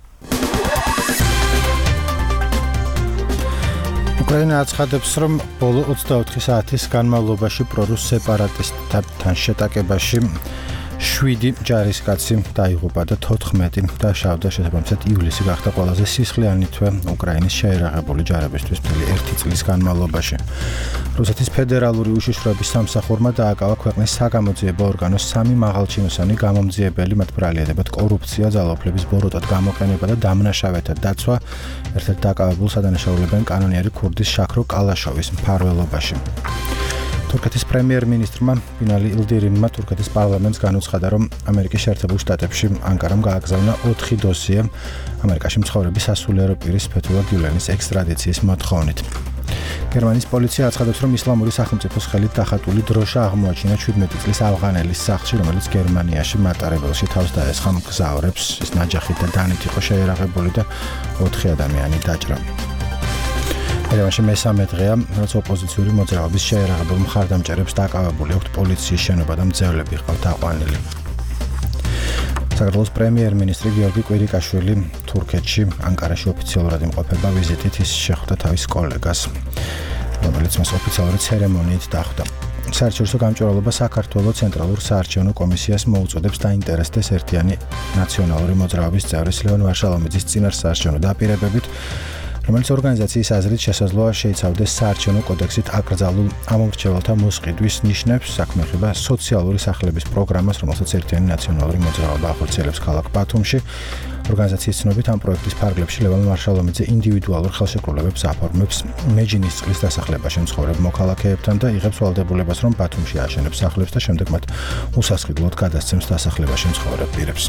უკრაინა აცხადებს, რომ ბოლო 24 საათის განმავლობაში პრორუს სეპარატისტებთან შეტაკებაში 7 ჯარისკაცი დაიღუპა და 14 დაშავდა. შესაბამისად, ივლისი გახდა ყველაზე სისხლიანი თვე უკრაინის შეერაღებული ჯარებისთვის მთელი 1 წლის განმავლობაში. რუსეთის ფედერალური უშიშროების სამსახურმა დააკავა ქვეყნის საგამოძიებო ორგანოს 3 მაღალჩინოსანი გამომძიებელი, მათ ბრალიანებად კორუფცია, ძალაუფლების ბოროტად გამოყენება და დამნაშავეთა დაცვა. ერთ-ერთ დაკავებულს ადანაშაულებენ კანონიერი ქურდის შაქრო კალაშოვის მფარველობაში. თურქეთის პრემიერ-მინისტრმა ბინალი ილდირიმმა თურქეთის პარლამენტს განუცხადა, რომ ამერიკის შეერთებულ შტატებში ანკარამ გააგზავნა 4 დოსიე ამერიკაში მცხოვრების სასულიერო პირის ფეთულა გიულენის ექსტრადიციის მოთხოვნით. გერმანიის პოლიცია აცხადებს, რომ ისლამური სახელმწიფოს ხელით დახატული დროშა აღმოაჩინა 17 წლის ავღანელის სახლში, რომელიც გერმანიაში მატარებელში თავს დაესხა მგზავრებს. ის ნაჯახით და დანით იყო შეერაღებული და 4 ადამიანი დაჭრა. ერევანში მესამე დღეა, რაც ოპოზიციური მოძრაობის შეერაღებულ მხარდამჭერებს დაკავებული აქვთ პოლიციის შენობა და მძევლები ჰყავთ აყვანილი. საქართველოს პრემიერ-მინისტრი გიორგი კვირიკაშვილი თურქეთში ანკარაში ოფიციალურად იმყოფება ვიზიტით. ის შეხვდა თავის კოლეგას, რომელიც მას ოფიციალური ცერემონიით დახვდა. საერთაშორისო გამჭვირვალობა საქართველოს ცენტრალურ საარჩევნო კომისიას მოუწოდებს დაინტერესდეს ერთიანი ნაციონალური მოძრაობის წევრის ლევან ვარშალომიძის წინარსაარჩევნო დაპირებებით, რომელიც ორგანიზაციის აზრით შესაძლოა შეიცავდეს საარჩევნო კოდექსით აკრძალულ ამომრჩეველთა მოსყიდვის ნიშნებს. საქმე ეხება სოციალური სახლების პროგრამას, რომელსაც ერთიანი ნაციონალური მოძრაობა ახორციელებს ქალაქ ბათუმში. ორგანიზაციის ცნობით ამ პროექტის ფარგლებში ლევან ვარშალომიძე ინდივიდუალურ ხელშეკრულებებს აფორმებს მეჯინის წყლის დასახლებაში მცხოვრებ მოქალაქეებთან და იღებს ვალდებულებას, რომ ბათუმში აშენებს სახლებს და შემდეგ მათ უსასყიდლოდ გადასცემს დასახლებაში მცხოვრებ პირებს.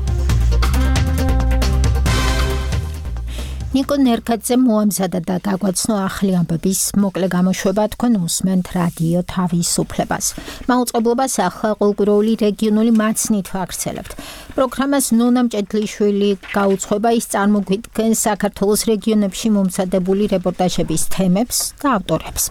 ნიკო ნერკაძე მოამზადა და გაგვაცნო ახალი ამბების მოკლე გამოშვება. თქვენ უსმენთ რადიო თავისუფლებას. მაუწყებლობას ახლა ყოლგუროული რეგიონული მაცნით ვაქცელებთ. პროგრამას ნონა მჭედლიშვილი გაუძღვება, ის წარმოგვიდგენს საქართველოს რეგიონებში მომზადებული რეპორტაჟების თემებს და ავტორებს.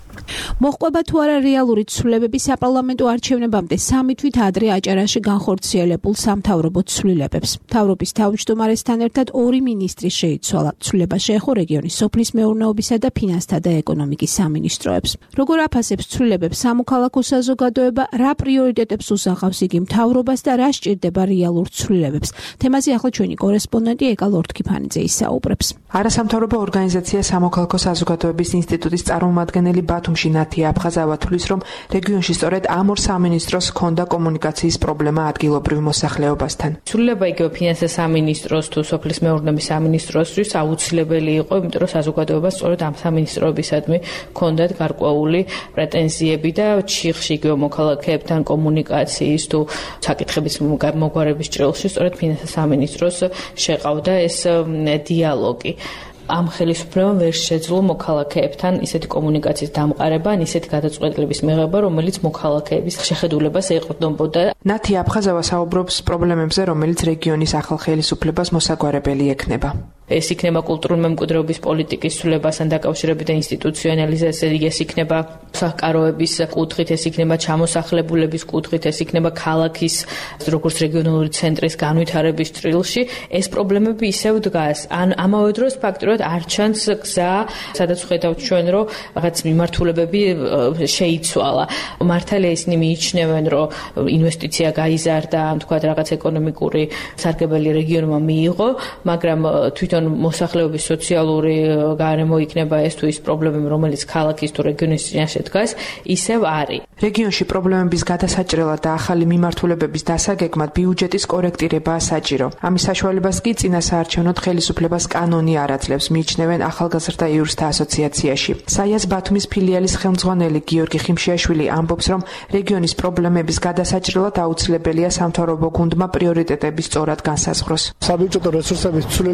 მოხდება თუ არა რეალური ცვლილებები საპარლამენტო არჩევნებამდე 3 თვით ადრე აჭარაში განხორციელებულ სამთავრობო ცვლილებებს. მთავრობის თავმჯდომარესთან ერთად 2 მინისტრი შეიცვალა. ცვლილება შეეხო რეგიონის სოფლის მეურნეობისა და ფინანსთა და ეკონომიკის სამინისტროებს. როგორ აფასებს ცვლილებებს სამოქალაქო საზოგადოება, რა პრიორიტეტებს უსახავს იგი მთავრობას და რა სჭირდება რეალურ ცვლილებებს? თემაზე ახლა ჩვენი კორესპონდენტი ეკა ლორთქიფანიძე ისაუბრებს. არასამთავრობო ორგანიზაცია სამოქალაქო საზოგადოების ინსტიტუტის წარმომადგენელი ბათუმში ნათია აფხაზავა თვლის, რომ რეგიონში სწორედ ამ ორ სამინისტროს ჰქონდა კომუნიკაციის პრობლემა ადგილობრივ მოსახლეობასთან. ცვლილება იგივე ფინანსთა სამინისტროს თუ სოფლის მეურნეობის სამინისტროსთვის აუცილებელი იყო, იმიტომ რომ საზოგადოებას სწორედ ამ სამინისტროებისადმი ჰქონდათ გარკვეული პრეტენზიები და ჩიხში იგივე მოქალაქეებთან კომუნიკაციის თუ საკითხების მოგვარების ჭრილში სწორედ ფინანსთა სამინისტროს შეყავდა ეს დიალოგი. ამ ხელისუფლებამ ვერ შეძლო მოქალაქეებთან ისეთი კომუნიკაციის დამყარება, ან ისეთი გადაწყვეტილების მიღება, რომელიც მოქალაქეების შეხედულებას ეყრდნობოდა. ნათია აფხაზავა საუბრობს პრობლემებზე, რომელიც რეგიონის ახალ ხელისუფლებას მოსაგვარებელი ექნება. ეს იქნება კულტურული მემკვიდრეობის პოლიტიკის ცვლილებასთან დაკავშირებით და ინსტიტუციონალიზაცია, ეს იქნება სახკაროების კუთხით, ეს იქნება ჩამოსახლებულების კუთხით, ეს იქნება ქალაქის როგორც რეგიონალური ცენტრის განვითარების ჭრილში. ეს პრობლემები ისევ დგას. ან ამავე დროს ფაქტობრივად არ ჩანს გზა, სადაც ხედავთ ჩვენ, რომ რაღაც მიმართულებები შეიცვალა. მართალია ისინი მიიჩნევენ, რომ ინვესტიცია გაიზარდა, თქვა რაღაც ეკონომიკური სარგებელი რეგიონმა მიიღო, მაგრამ თვითონ მოსახლეობის სოციალური გარემო იქნება ეს თუ ის პრობლემები, რომელიც ქალაქის თუ რეგიონის წინაშე დგას, ისევ არის. რეგიონში პრობლემების გადასაჭრელად და ახალი მიმართულებების დასაგეგმად ბიუჯეტის კორექტირებაა საჭირო. ამის საშუალებას კი წინასაარჩევნოდ ხელისუფლებას კანონი არ აძლევს, მიიჩნევენ ახალგაზრდა იურისტთა ასოციაციაში. საიას ბათუმის ფილიალის ხელმძღვანელი გიორგი ხიმშიაშვილი ამბობს, რომ რეგიონის პრობლემების გადასაჭრელად აუცილებელია სამთავრობო გუნდმა პრიორიტეტების სწორად განსაზღვროს. საბიუჯეტო რესურსების ცვლილება წინასაარჩევნო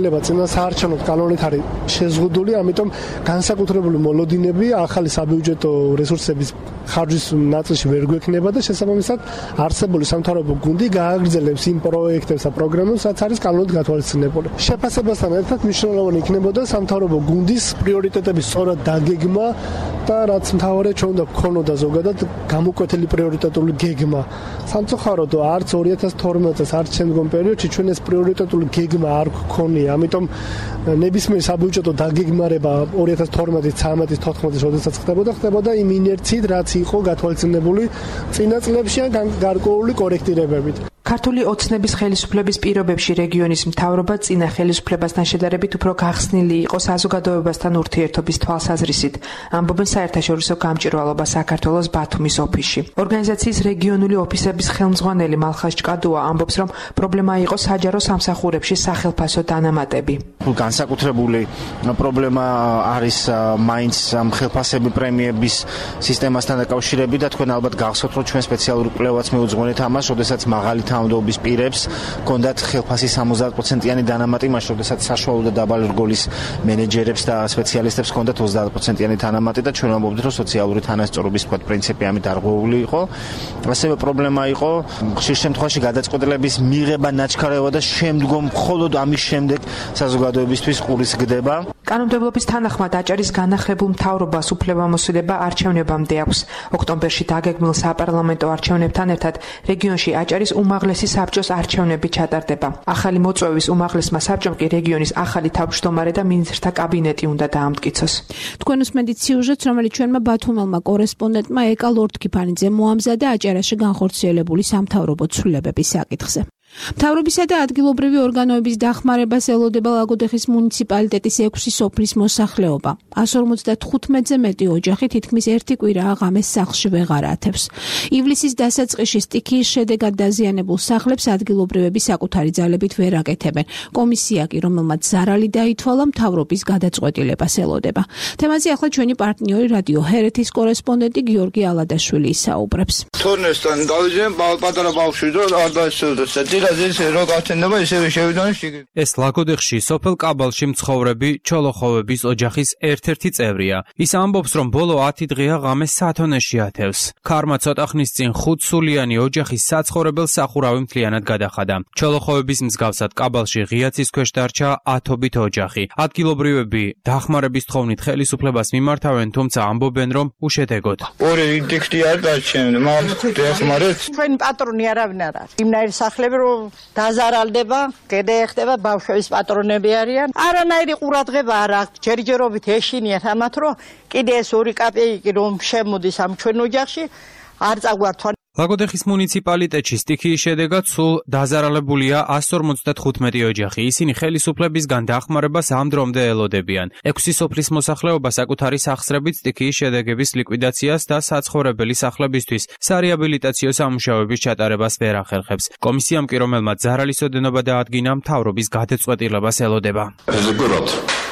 საარჩევნო კანონით არის შეზღუდული, ამიტომ განსაკუთრებული მოლოდინები ახალი საბიუჯეტო რესურსების ხარჯვის ნაწილში ვერ გვექნება და შესაბამისად არსებული სამთავრობო გუნდი გააგრძელებს იმ პროექტებს და პროგრამებს, რაც არის კანონით გათვალისწინებული. შეფასებასთან ერთად მნიშვნელოვანი იქნებოდა სამთავრობო გუნდის პრიორიტეტების სწორად დაგეგმა და რაც მთავარია ჩვენ უნდა გქონოდა ზოგადად გამოკვეთილი პრიორიტეტული გეგმა. სამწუხაროდ არც 2012 წელს არც შემდგომ პერიოდში ჩვენ ეს პრიორიტეტული გეგმა არ გქონია. ამიტომ ნებისმიერ საბიუჯეტო დაგეგმარება 2012-13-14 წელს როდესაც ხდებოდა იმ ინერციით, რაც იყო გათვალისწინებული წინა წლებში ან გარკვეული კორექტირებებით. ქართული ოცნების ხელისუფლების პირობებში რეგიონის მთავრობა წინა ხელისუფლებასთან შედარებით უფრო გახსნილი იყო საზოგადოებასთან ურთიერთობის თვალსაზრისით, ამბობენ საერთაშორისო გამჭვირვალობა საქართველოს ბათუმის ოფისში. ორგანიზაციის რეგიონული ოფისების ხელმძღვანელი მალხაზ ჭკადუა ამბობს, რომ პრობლემა იყო საჯარო სამსახურებში სახელფასო დანამატები. განსაკუთრებული პრობლემა არის მაინც ხელფასები პრემიების სისტემასთან დაკავშირებით და თქვენ ალბათ გახსოვთ, რომ ჩვენ სპეციალური კვლევაც მიუძღვენით ამას, როდესაც მაღალი თანამდებობის პირებს ჰქონდათ ხელფასი 70%-იანი დანამატი, მაშინ როდესაც საშუალო და დაბალი რგოლის მენეჯერებს და სპეციალისტებს ჰქონდათ 30%-იანი დანამატი და ჩვენ ვამბობთ, რომ სოციალური თანასწორობის პრინციპი ამით დარღვეული იყო. ასევე პრობლემა იყო ხშირ შემთხვევაში გადაწყვეტილების მიღება ნაჩქარება და შემდგომ მხოლოდ ამის შემდეგ საზოგადოებისთვის ყურისგდება. კანონმდებლობის თანახმად აჭარის განახლებულ მთავრობას უფლებამოსილება არჩევნებამდე აქვს. ოქტომბერში დაგეგმილ საპარლამენტო არჩევნებთან ერთად რეგიონში აჭარის უმაღლესი საბჭოს არჩევნები ჩატარდება. ახალი მოწვევის უმაღლესმა საბჭომ კი რეგიონის ახალი თავმჯდომარე და მინისტრთა კაბინეტი უნდა დაამტკიცოს. თქვენ უსმენთ სიუჟეტს, რომელიც ჩვენმა ბათუმელმა კორესპონდენტმა ეკა ლორდ-კიფანიძე მოამზადა აჭარაში განხორციელებული სამთავრობო ცვლილებების საკითხზე. მთავრობისა და ადგილობრივი ორგანოების დახმარებას ელოდება ლაგოდეხის მუნიციპალიტეტის 6 სოფლის მოსახლეობა. 155-ზე მეტი ოჯახი თითქმის ერთი კვირაა ღამეს სახლში ვეღარ ათევს. ივლისის დასაწყისში სტიქიის შედეგად დაზიანებულ სახლებს ადგილობრივები საკუთარი ძალებით ვერ აკეთებენ. კომისია კი, რომელმაც ზარალი დაითვალა, მთავრობის გადაწყვეტილებას ელოდება. თემაზე ახლა ჩვენი პარტნიორი რადიო ჰერეთის კორესპონდენტი გიორგი ალადაშვილი ისაუბრებს. თორნესთან დავიძენ პატარა ბავშვი და არ დაისწრებდეს. ეს ლაგოდეხში სოფელ კაბალში მცხოვრები ჩოლოხოვების ოჯახის ერთ-ერთი წევრია. ის ამბობს, რომ ბოლო 10 დღეა ღამეს სათონეში ათევს. ქარმა ცოტა ხნის წინ 5 სულიანი ოჯახის საცხოვრებელ სახურავი მთლიანად გადახადა. ჩოლოხოვების მსგავსად კაბალში ღიაცის ქვეშ დარჩა 10-ობით ოჯახი. ადგილობრივები დახმარების თხოვნით ხელისუფლებას მიმართავენ, თუმცა ამბობენ, რომ უშედეგოდ. ორი დიქტი არ გაჩვენე, მაგრამ დახმარეთ. ჩვენ პატრონი არავინ არ არის. იმნაირი სახლები რომ დაზარალდება, გადაეხტება, ბავშვების პატრონები არიან. არანაირი ყურადღება არ აქვს. ჯერჯერობით ეშინიათ ამათ, რომ კიდე ეს 2 კაპეიკი რომ შემოდის ამ ჩვენ ოჯახში, არ წაგვართვან. ლაგოდეხის მუნიციპალიტეტში სტიქიის შედეგად სულ დაზარალებულია 155 ოჯახი. ისინი ხელისუფლებისგან დახმარებას ამ დრომდე ელოდებიან. 6 სოფლის მოსახლეობა საკუთარი სახსრებით სტიქიის შედეგების ლიკვიდაციას და საცხოვრებელი სახლებისთვის სარეაბილიტაციო სამუშაოების ჩატარებას ვერ ახერხებს. კომისიამ კი, რომელმაც ზარალის ოდენობა დაადგინა, მთავრობის გადაწყვეტილებას ელოდება. ზოგადად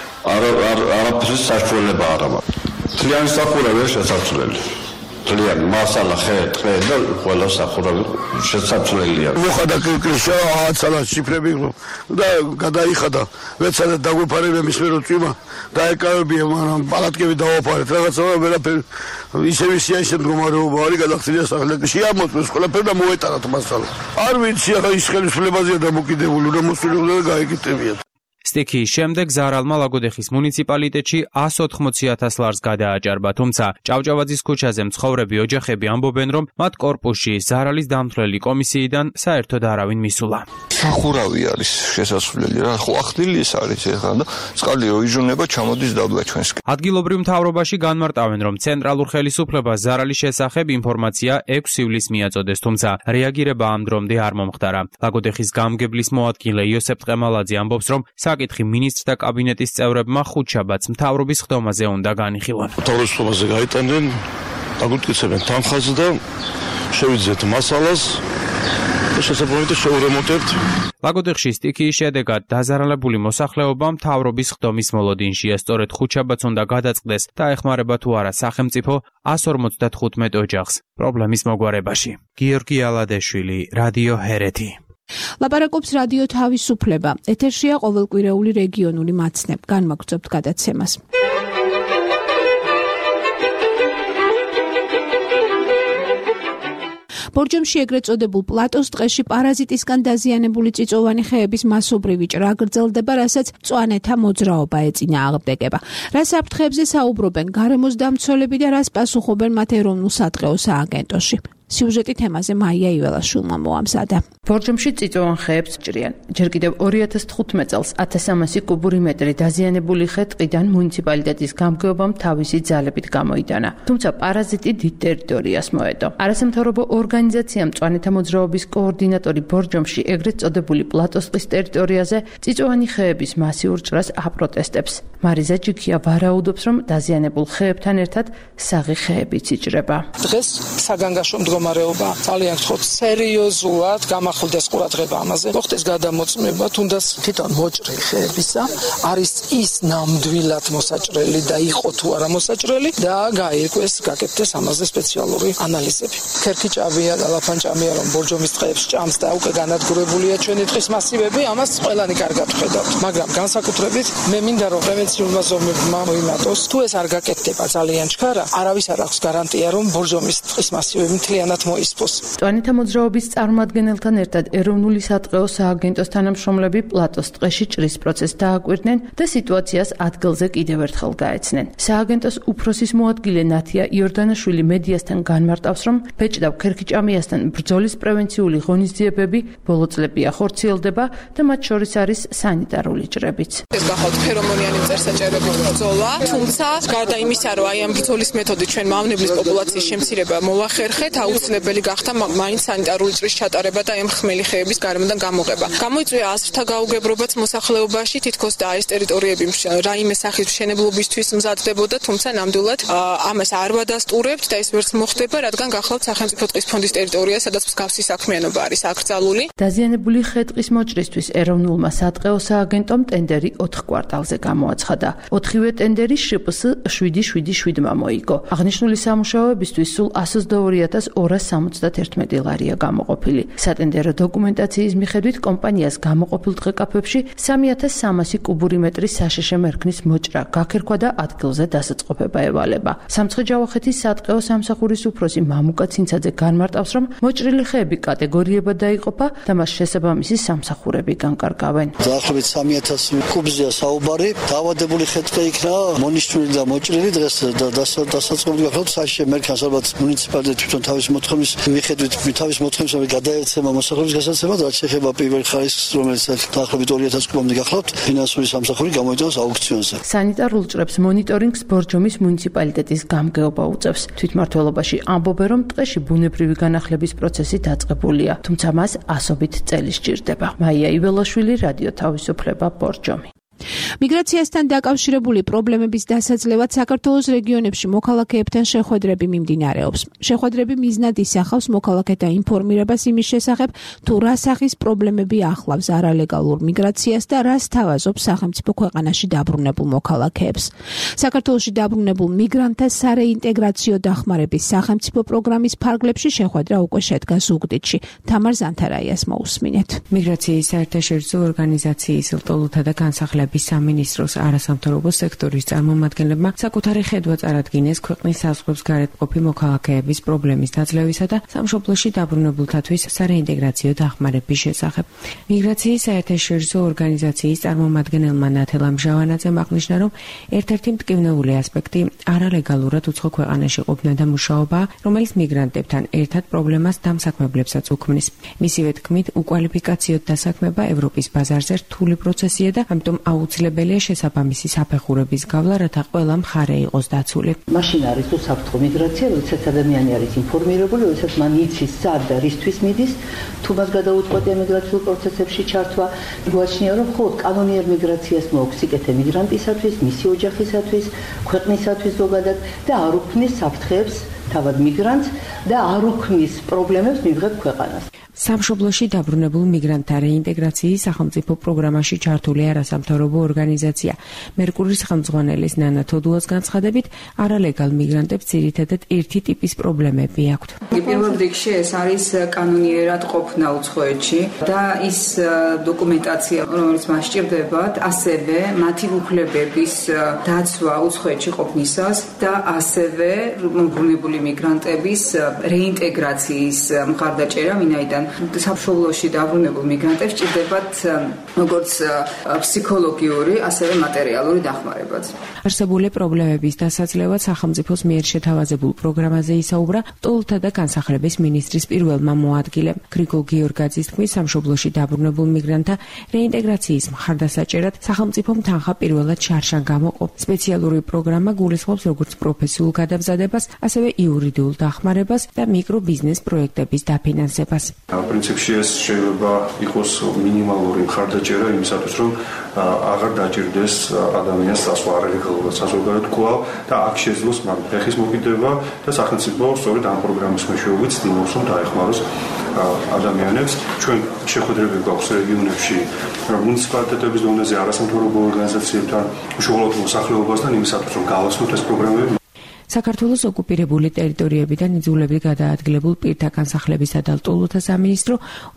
არაფრის საშუალება არ აქვს. თლიანი სახურავია შესაძლებელი. ძალიან მასალა ხე ტყე და ყველა სახურავი შესაძლებელია. მოხდა კრიშა აცალა ციფრები და გადაიხადა. ვეცადე დაგვეფარებია მის მიერ წვიმა და ეკავებია, მაგრამ პალატკები დავაფარეთ. რაღაცა ვერაფერი ისევ ისე მდგომარეობა არის გადახდილია სახლებში. შეამოწმეს ყველაფერი და მოეტანათ მასალა. არ ვიცი ახლა ის ხელისუფლებაზეა დამოკიდებული, რომ მოსულიყო და გაეკეთებიათ. სტიქიის შემდეგ ზარალმა ლაგოდეხის მუნიციპალიტეტში 180,000 ლარს გადააჭარბა, თუმცა ჭავჭავაძის ქუჩაზე მცხოვრები ოჯახები ამბობენ, რომ მათ კორპუსში ზარალის დამთვლელი კომისიიდან საერთოდ არავინ მისულა. სახურავი არის შესასვლელი რა, ხო ახდილი ეს არის ახლა და წყალი რო იჟუნება ჩამოდის დაბლა ჩვენს. ადგილობრივ მთავრობაში განმარტავენ, რომ ცენტრალურ ხელისუფლებას ზარალის შესახებ ინფორმაცია 6 ივლისს მიაწოდეს, თუმცა რეაგირება ამ დრომდე არ მომხდარა. ლაგოდეხის გამგებლის მოადგილე იოსებ ტყემალაძე ამბობს, რომ საკითხი მინისტრთა კაბინეტის წევრებმა ხუთშაბათს მთავრობის ხდომაზე უნდა განიხილონ. თავისუფლებას გაიტანენ, დაგუტკიცებენ თანხას და შევიძეთ მასალას და შესაბამისად შევრემონტებთ. ლაგოდეხში სტიქიის შედეგად დაზარალებული მოსახლეობა მთავრობის ხდომის მოლოდინშია, სწორედ ხუთშაბათს უნდა გადაწყდეს და ეხმარება თუ არა სახელმწიფო 155 ოჯახს პრობლემის მოგვარებაში. გიორგი ალადაშვილი, რადიო ჰერეთი. ლაპარაკობს რადიო თავისუფლება. ეთერშია ყოველკვირეული რეგიონული მაცნე. განმაგრძობთ გადაცემას. ბორჯომში ეგრეთ წოდებულ პლატოს ტყეში პარაზიტისგან დაზიანებული წიწოვანი ხეების მასობრივი ჭრა გრძელდება, რასაც მწვანეთა მოძრაობა ეწინააღმდეგება. რა საფრთხეებზე საუბრობენ გარემოს დამცველები და რას პასუხობენ მათ ეროვნულ სატყეო სააგენტოში? სიუჟეტი თემაზე მაია იველაშვილმა მოამზადა. ბორჯომში წიწოვან ხეებს ჭრიან. ჯერ კიდევ 2015 წელს 1300 კუბური მეტრი დაზიანებული ხე ტყიდან მუნიციპალიტეტის გამგეობამ თავისი ძალებით გამოიტანა. თუმცა პარაზიტი დიდ ტერიტორიას მოედო. არასამთავრობო ორგანიზაცია მწვანეთა მოძრაობის კოორდინატორი ბორჯომში ეგრეთ წოდებული პლატოს ტყის ტერიტორიაზე წიწოვანი ხეების მასიურ ჭრას აპროტესტებს. მარიზა ჯიქია ვარაუდობს, რომ დაზიანებულ ხეებთან ერთად საღი ხეებიც იჭრება. დღეს საგანგაშო მდგომარეობა ძალიან გთხოვთ სერიოზულად გამახვილდეს ყურადღება ამაზე. მოხდეს გადამოწმება, თუნდაც თვითონ მოჭრილი ხეებისა არის ის ნამდვილად მოსაჭრელი და იყო თუ არა მოსაჭრელი და გაიკვეს გაკეთდეს ამაზე სპეციალური ანალიზები. ქერქიჭავია და ლაფანჭამია რომ ბორჯომის ტყეებს ჭამს და უკვე განადგურებულია ჩვენი ტყის მასივები, ამას ყველანი კარგად ხედავთ. მაგრამ განსაკუთრებით მე მინდა რომ პრევენციულმა ზომებმა მოიმატოს. თუ ეს არ გაკეთდება ძალიან ჩქარა, არავის არ აქვს გარანტია რომ ბორჯომის ტყის მასივები მთლიანად მოისპოს. მწვანეთა მოძრაობის წარმომადგენელთან ერთად ეროვნული სატყეო სააგენტოს თანამშრომლები პლატოს ტყეში ჭრის პროცესს დააკვირდნენ და სიტუაციას ადგილზე კიდევ ერთხელ გაეცნენ. სააგენტოს უფროსის მოადგილე ნათია იორდანაშვილი მედიასთან განმარტავს, რომ ბეჭდავ ქერქიჭამიასთან ბრძოლის პრევენციული ღონისძიებები ბოლო წლებში ახორციელდება და მათ შორის არის სანიტარული ჭრებიც. ეს გახავთ ფერომონიანი მწერსაჭერების ბრძოლა, თუმცა გარდა იმისა, რომ აი ამ ბრძოლის მეთოდით ჩვენ მავნებლის პოპულაციის შემცირება მოვახერხეთ, აუცილებელი გახდა მაინც სანიტარული ჭრის ჩატარება და ამ ხმელი ხეების გარემოდან გამოღება. გამოიწვია აზრთა გაუგებრობაც მოსახლეობაში, თითქოს და ეს ტერიტორიები რაიმე სახის მშენებლობისთვის მზადდებოდა, თუმცა ნამდვილად ამას არ ვადასტურებთ და ეს ვერც მოხდება, რადგან გახლავთ სახელმწიფო ტყის ფონდის ტერიტორია, სადაც მსგავსი საქმიანობა არის აკრძალული. დაზიანებული ხე-ტყის მოჭრისთვის ეროვნულმა სატყეო სააგენტომ ტენდერი 4 კვარტალზე გამოაცხადა. 4-ვე ტენდერი შპს 777-მა მოიგო. აღნიშნული სამუშაოებისთვის სულ 122.271 ლარია გამოყოფილი. სატენდერო დოკუმენტაციის მიხედვით კომპანიას გამოყოფილ ტყეკაფებში 3300 კუბური მეტრის საშეშე მერქნის მოჭრა გაქერქვა და ადგილზე დასაწყობება ევალება. სამცხე-ჯავახეთის სატყეო სამსახურის უფროსი მამუკა ცინცაძე განმარტავს, რომ მოჭრილი ხეები კატეგორიებად დაიყოფა და მას შესაბამისი სამსახურები განკარგავენ. დაახლოებით 3000 კუბზეა საუბარი. დაავადებული ხე-ტყე იქნა მონიშნული და მოჭრილი დღეს დასაწყობად გახლავთ საშეშე მერქანს, ალბათ მუნიციპალიტეტი თვითონ თავის მოთხოვნის მიხედვით თავის მოთხოვნის გადაეცემა მოსახლეობის გასაცემად, რაც შეეხება პირველ ხარისხს, რომელიც დაახლოებით 2000 კუბამდე გახლავთ, ფინანსური სამსახური გამოიწვევს აუქციონზე. სანიტარულ ჭრებს მონიტორინგს ბორჯომის მუნიციპალიტეტის გამგეობა უწევს. თვითმმართველობაში ამბობენ, რომ ტყეში ბუნებრივი განახლების პროცესი დაწყებულია, თუმცა მას ასობით წელი სჭირდება. მაია იველაშვილი, რადიო თავისუფლება, ბორჯომი. მიგრაციასთან დაკავშირებული პრობლემების დასაძლევად საქართველოს რეგიონებში მოქალაქეებთან შეხვედრები მიმდინარეობს. შეხვედრები მიზნად ისახავს მოქალაქეთა ინფორმირებას იმის შესახებ, თუ რა სახის პრობლემები ახლავს არალეგალურ მიგრაციას და რას თავაზობს სახელმწიფო ქვეყანაში დაბრუნებულ მოქალაქეებს. საქართველოში დაბრუნებულ მიგრანტთა სარეინტეგრაციო დახმარების სახელმწიფო პროგრამის ფარგლებში შეხვედრა უკვე შედგა ზუგდიდში. თამარ ზანთარაიას მოусმინეთ. მიგრაციის საერთაშორისო ორგანიზაციის ლტოლუთა და განსახლების სამინისტროს არასამთავრობო სექტორის წარმომადგენლებმა საკუთარი ხედვა წარადგინეს ქვეყნის საზღვრებს გარეთ მყოფი მოქალაქეების პრობლემის დაძლევისა და სამშობლოში დაბრუნებულთათვის სარეინტეგრაციო დახმარების შესახებ. მიგრაციის საერთაშორისო ორგანიზაციის წარმომადგენელმა ნათელა მჟავანაძემ აღნიშნა, რომ ერთ-ერთი მტკივნეული ასპექტი არალეგალურად უცხო ქვეყანაში ყოფნა და მუშაობა, რომელიც მიგრანტებთან ერთად პრობლემას დამსაქმებლებსაც უქმნის. მისივე თქმით, უკვალიფიკაციოდ დასაქმება ევროპის ბაზარზე რთული პროცესია და ამიტომ აუცილებელია შესაბამისი საფეხურების გავლა, რათა ყველა მხარე იყოს დაცული. მაშინ არის თუ საფრთხო მიგრაცია, როდესაც ადამიანი არის ინფორმირებული, როდესაც მან იცის სად და რისთვის მიდის, თუ მას გადაუწყვეტია მიგრაციულ პროცესებში ჩართვა. გვაჩნია, რომ მხოლოდ კანონიერ მიგრაციას მოაქვს სიკეთე მიგრანტისათვის, მისი ოჯახისათვის, ქვეყნისათვის ზოგადად და არ უქმნის საფრთხეებს თავად მიგრანტს და არ უქმნის პრობლემებს მივიღებ ქვეყანას. სამშობლოში დაბრუნებულ მიგრანტთა რეინტეგრაციის სახელმწიფო პროგრამაში ჩართული არასამთავრობო ორგანიზაცია მერკურის ხელმძღვანელის ნანა თოდუას განცხადებით, არალეგალ მიგრანტებს ძირითადად ერთი ტიპის პრობლემები აქვთ. პირველ რიგში ეს არის კანონიერად ყოფნა უცხოეთში და ის დოკუმენტაცია, რომელიც მას სჭირდებათ, ასევე მათი უფლებების დაცვა უცხოეთში ყოფნისას და ასევე მომგრუნებული მიგრანტების რეინტეგრაციის მხარდაჭერა, ვინაიდან სამშობლოში დაბრუნებულ მიგრანტებს სჭირდებათ როგორც ფსიქოლოგიური, ასევე მატერიალური დახმარებაც. არსებული პრობლემების დასაძლევად სახელმწიფოს მიერ შეთავაზებულ პროგრამაზე ისაუბრა ტოლთა და განსახლების მინისტრის პირველმა მოადგილემ. გრიგოლ გიორგაძის თქმით, სამშობლოში დაბრუნებულ მიგრანტთა რეინტეგრაციის მხარდასაჭერად სახელმწიფომ თანხა პირველად შარშან გამოყო. სპეციალური პროგრამა გულისხმობს როგორც პროფესიულ გადამზადებას, ასევე იურიდიულ დახმარებას და მიკრობიზნეს პროექტების დაფინანსებას. პრინციპში ეს შეიძლება იყოს მინიმალური მხარდაჭერა იმისათვის, რომ აღარ დაჭირდეს ადამიანს ასვლა არალეგალურად საზოგადოებრივ კვლავ და აქ შეძლოს ფეხის მოკიდება და სახელმწიფო სწორედ ამ პროგრამის მეშვეობით ცდილობს, რომ დაეხმაროს ადამიანებს. ჩვენ შეხვედრები გვაქვს რეგიონებში მუნიციპალიტეტების დონეზე არასამთავრობო ორგანიზაციებთან, უშუალოდ მოსახლეობასთან იმისათვის, რომ გავაცნოთ ეს პროგრამები. საქართველოს ოკუპირებული ტერიტორიებიდან იძულებით გადაადგილებულ პირთა განსახლებისა და ლტოლოთა სამინისტრო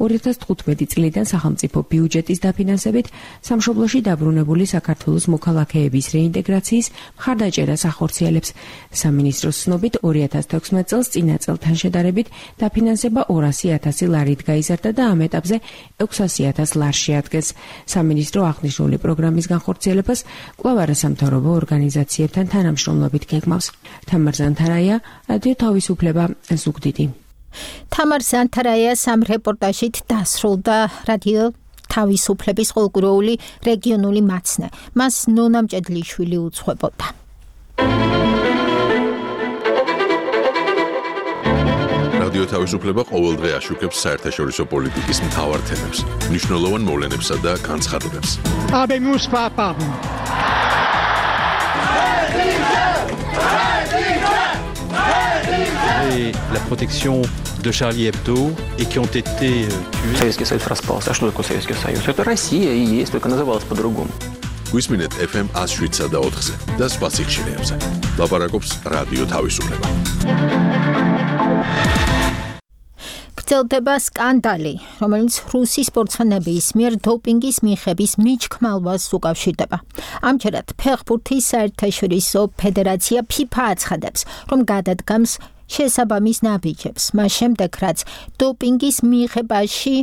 2015 წლიდან სახელმწიფო ბიუჯეტის დაფინანსებით სამშობლოში დაბრუნებული საქართველოს მოქალაქეების რეინტეგრაციის მხარდაჭერას ახორციელებს. სამინისტროს ცნობით 2016 წელს წინა წელთან შედარებით დაფინანსება 200.000 ლარით გაიზარდა და ამ ეტაპზე 600.000 ლარს შეადგენს. სამინისტრო აღნიშნული პროგრამის განხორციელებას კვლავ არასამთავრობო ორგანიზაციებთან თანამშრომლობით გეგმავს. თამარ ზანთარაია, რადიო თავისუფლება, ზუგდიდი. თამარ ზანთარაია სამ რეპორტაჟით დასრულდა რადიო თავისუფლების ყოველკვირეული რეგიონული მაცნე. მას ნონა მჭედლიშვილი უძღვებოდა. რადიო თავისუფლება ყოველდღე აშუქებს საერთაშორისო პოლიტიკის მთავარ თემებს, მნიშვნელოვან მოვლენებსა და განცხადებებს. Et la protection de Charlie Hebdo et qui ont été tués. Советский Союз распался. А что такое Советский Союз? Это Россия и есть, только называлась по-другому. Გვისმინეთ FM 107 და 4-ზე და სხვა სიხშირეებზე. ლაპარაკობს რადიო თავისუფლება. გრძელდება სკანდალი, რომელიც რუსი სპორტსმენების მიერ დოპინგის მიღების მიჩქმალვას უკავშირდება. ამჯერად ფეხბურთის საერთაშორისო ფედერაცია FIFA აცხადებს, რომ გადადგამს შესაბამის ნაბიჯებს, მას შემდეგ რაც დოპინგის მიღებაში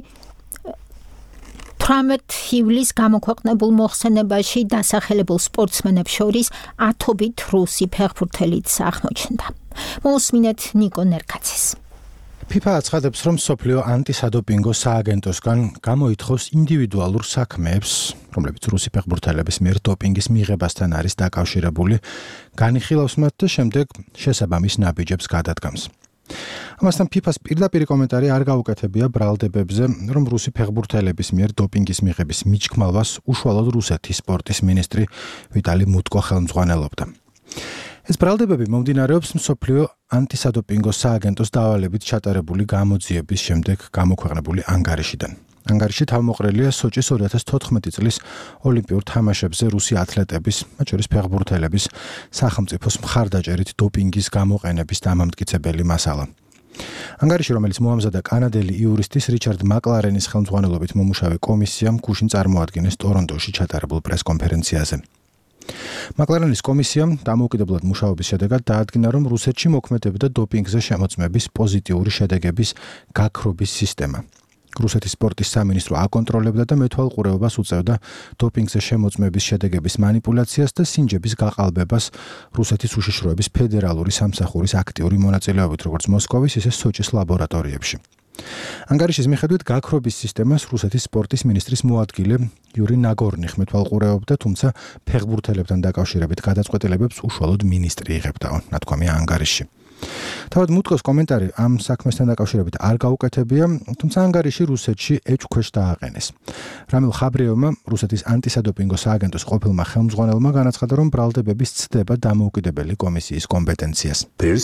18 ივლისს გამოქვეყნებულ მოხსენებაში დასახელებულ სპორტსმენებს შორის 10-ობით რუსი ფეხბურთელიც აღმოჩნდა. მოусმინეთ ნიკო ნერკაცის. FIFA აცხადებს, რომ სოფლიო ანტისადოპინგო სააგენტოსგან გამოითხოვს ინდივიდუალურ საქმეებს, რომლებიც რუსი ფეხბურთელების მიერ დოპინგის მიღებასთან არის დაკავშირებული, განიხილავს მათ და შემდეგ შესაბამის ნაბიჯებს გადადგამს. ამასთან FIFA-ს პირდაპირ კომენტარი არ გაუკეთებია ბრალდებებზე, რომ რუსი ფეხბურთელების მიერ დოპინგის მიღების მიჩქმალვას უშუალოდ რუსეთის სპორტის მინისტრი ვიტალი მუტკო ხელმძღვანელობდა. ეს ბრალდებები მომდინარეობს მსოფლიო ანტისადოპინგო სააგენტოს დავალებით ჩატარებული გამოძიების შემდეგ გამოქვეყნებული ანგარიშიდან. ანგარიში თავმოყრილია სოჭის 2014 წლის ოლიმპიურ თამაშებზე რუსი ათლეტების, მათ შორის ფეხბურთელების სახელმწიფოს მხარდაჭერით დოპინგის გამოყენების დამამტკიცებელი მასალა. ანგარიში, რომელიც მოამზადა კანადელი იურისტის რიჩარდ მაკლარენის ხელმძღვანელობით მომუშავე კომისიამ, გუშინ წარმოადგინეს ტორონტოში ჩატარებულ პრესკონფერენციაზე. მაკლარენის კომისიამ დამოუკიდებლად მუშაობის შედეგად დაადგინა, რომ რუსეთში მოქმედებდა დოპინგზე შემოწმების პოზიტიური შედეგების გაქრობის სისტემა. რუსეთის სპორტის სამინისტრო აკონტროლებდა და მეთვალყურეობას უწევდა დოპინგზე შემოწმების შედეგების манипуляციას და სინჯების გაყალბებას რუსეთის უშიშროების ფედერალური სამსახურის აქტიური მონაწილეობით, როგორც მოსკოვის, ისე სოჭის ლაბორატორიებში. ანგარიშის მიხედვით გაქრობის სისტემას რუსეთის სპორტის მინისტრის მოადგილე იური ნაგორნი ხმეთვალყურეობდა, თუმცა ფეხბურთელებთან დაკავშირებით გადაწყვეტილებებს უშუალოდ მინისტრი იღებდა, ნათქვამია ანგარიში. თავად მუტკოს კომენტარი ამ საქმესთან დაკავშირებით არ გაუკეთებია, თუმცა ანგარიში რუსეთში ეჭქვეშ დააყენეს. რამილ ხაბრიევმა, რუსეთის ანტისადოპინგო სააგენტოს ყოფილმა ხელმძღვანელმა განაცხადა, რომ ბრალდებების ცდება დამოუკიდებელი კომისიის კომპეტენციას.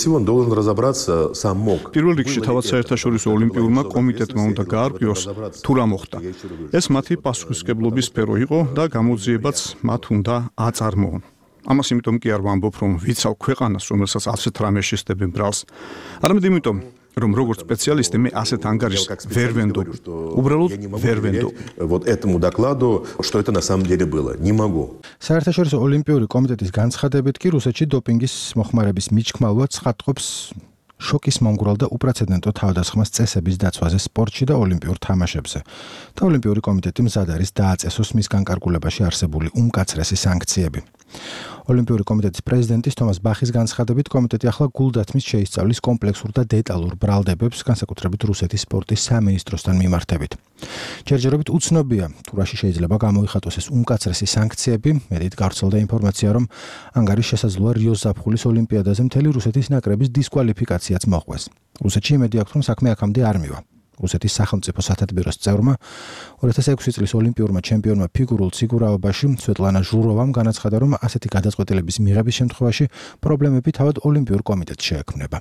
პირველ რიგში თავად საერთაშორისო ოლიმპიურმა კომიტეტმა უნდა გაარკვიოს, თუ რა მოხდა. ეს მათი პასუხისმგებლობის სფერო იყო და გამოძიებაც მათ უნდა აწარმოონ. ამას იმიტომ კი არ ვამბობ, რომ ვიცავ ქვეყანას, რომელსაც ასეთ რამეს შეესწებენ ბრალს. არამედ იმიტომ, რომ როგორც სპეციალისტი მე ასეთ ანგარიშს ვერ ვენდობ. უბრალოდ ვერ ვენდობ. Вот этому докладу, что это на самом деле было, не могу. საერთაშორისო ოლიმპიური კომიტეტის განცხადებით კი რუსეთში დოპინგის მოხმარების მიჩქმალვა ცხადყოფს შოკის მომგვრალ და უპრეცედენტო თავდასხმას წესების დაცვაზე სპორტში და ოლიმპიურ თამაშებზე. და ოლიმპიური კომიტეტი მზად არის დააწესოს მის განკარგულებაში არსებული უმკაცრესი სანქციები. ოლიმპიური კომიტეტის პრეზიდენტის თომას ბახის განცხადებით, კომიტეტი ახლა გულდათმის შეისწავლის კომპლექსურ და დეტალურ ბრალდებებს, განსაკუთრებით რუსეთის სპორტის სამინისტროსთან მიმართებით. ჯერჯერობით უცნობია, თუ რაში შეიძლება გამოიხატოს ეს უმკაცრესი სანქციები. მედით გავრცელდა ინფორმაცია, რომ ანგარიშ შესაძლოა რიოს ზაფხულის ოლიმპიადაზე მთელი რუსეთის ნაკრების დისკვალიფიკაციაც მოხდეს. რუსეთში იმედი აქვს, რომ საქმე აქამდე არ მივა. რუსეთის სახელმწიფო სათათბიროს წევრმა 2006 წლის ოლიმპიურმა ჩემპიონმა ფიგურულ ციგურაობაში სვეტლანა ჟუროვამ განაცხადა, რომ ასეთი გადაწყვეტილების მიღების შემთხვევაში პრობლემები თავად ოლიმპიურ კომიტეტს შეექმნება.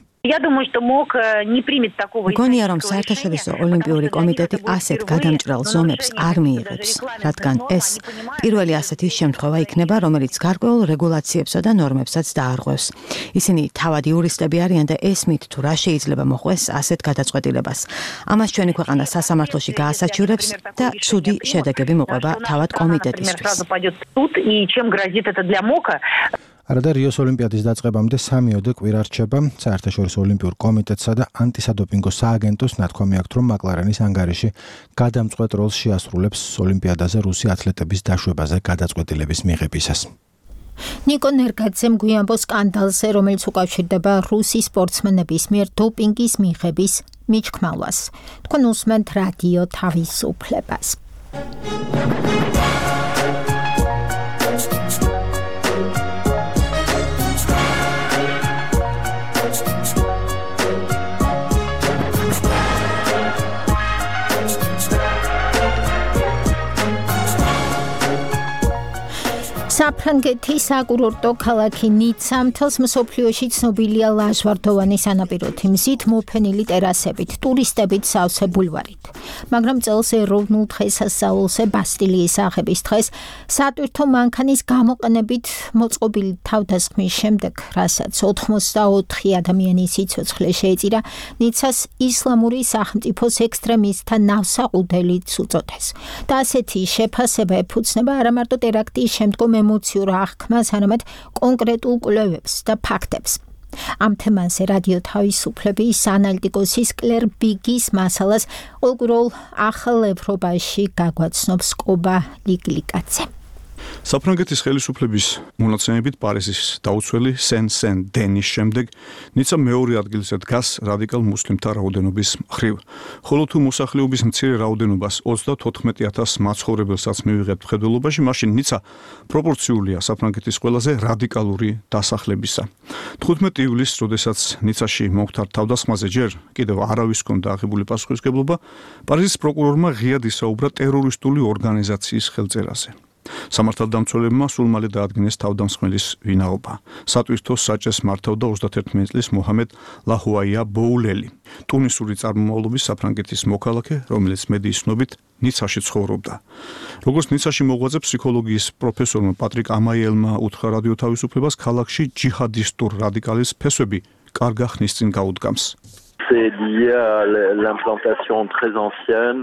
მგონია, რომ საერთაშორისო ოლიმპიური კომიტეტი ასეთ გადამჭრელ ზომებს არ მიიღებს, რადგან ეს პირველი ასეთი შემთხვევა იქნება, რომელიც გარკვეულ რეგულაციებსა და ნორმებსაც დაარღვევს. ისინი თავად იურისტები არიან და ესმით, თუ რა შეიძლება მოხდეს ასეთ გადაწყვეტილებას. ამას ჩვენი ქვეყანა სასამართლოში გაასაჩივრებს და ცუდი შედეგები მოყვება თავად კომიტეტისთვის. არადა რიოს ოლიმპიადის დაწყებამდე 3-ოდე კვირა რჩება საერთაშორისო ოლიმპიურ კომიტეტსა და ანტისადოპინგო სააგენტოს ნათქვამი აქვს, რომ მაკლარენის ანგარიში გადამწყვეტ როლს შეასრულებს ოლიმპიადაზე რუსი ათლეტების დაშვებაზე გადაწყვეტილების მიღებისას. ნიკო ნერგაძემ გვიამბობს სკანდალზე, რომელიც უკავშირდება რუსი სპორტსმენების მიერ დოპინგის მიღების მიჩქმალვას. თქვენ უსმენთ რადიო თავისუფლებას. საფრანგეთის საკურორტო ქალაქი ნიცა მთელს მსოფლიოში ცნობილია ლაჟვარდოვანი სანაპიროთი მზით მოფენილი ტერასებით, ტურისტებით სავსე ბულვარით. მაგრამ წელს ეროვნულ დღესასწაულზე ბასტილიის აღების დღეს სატვირთო მანქანის გამოყენებით მოწყობილი თავდასხმის შემდეგ, რასაც 84 ადამიანის სიცოცხლე შეეწირა, ნიცას ისლამური სახელმწიფოს ექსტრემისტთა ნავსაყუდელიც უწოდეს. და ასეთი შეფასება ეფუძნება არა მარტო ტერაქტის შემდგომ ემოციურ აღქმას, არამედ კონკრეტულ კვლევებს და ფაქტებს. ამ თემაზე რადიო თავისუფლების ანალიტიკოსის კლერ ბიგის მასალას ყოველგვარულ ახალ ევროპაში გაგვაცნობს კობა ლიგლიკაძე. საფრანგეთის ხელისუფლების მონაცემებით პარიზის დაუცველი სენ-დენის შემდეგ ნიცა მეორე ადგილზე დგას რადიკალ მუსლიმთა რაოდენობის მხრივ. ხოლო თუ მოსახლეობის მცირე რაოდენობას 34,000 მაცხოვრებელსაც მივიღებთ ხედველობაში, მაშინ ნიცა პროპორციულია საფრანგეთის ყველაზე რადიკალური დასახლებისა. 15 ივლისს, როდესაც ნიცაში მომხდარ თავდასხმაზე ჯერ კიდევ არავის ჰქონდა აღებული პასუხისმგებლობა, პარიზის პროკურორმა ღიად ისაუბრა ტერორისტული ორგანიზაციის ხელწერაზე. სამართალდამცველებმა სულ მალე დაადგინეს თავდამსხმელის ვინაობა. სატვირთოს საჭეს მართავდა 31 წლის მოჰამედ ლაჰუაია ბოულელი, ტუნისური წარმომავლობის საფრანგეთის მოქალაქე, რომელიც მედიის ცნობით ნიცაში ცხოვრობდა. როგორც ნიცაში მოღვაწე ფსიქოლოგიის პროფესორმა პატრიკ ამაიელმა უთხრა რადიო თავისუფლებას, ქალაქში ჯიჰადისტურ რადიკალის ფესვები კარგა ხნის წინ გაუდგამს. C'est lié à l'implantation très ancienne.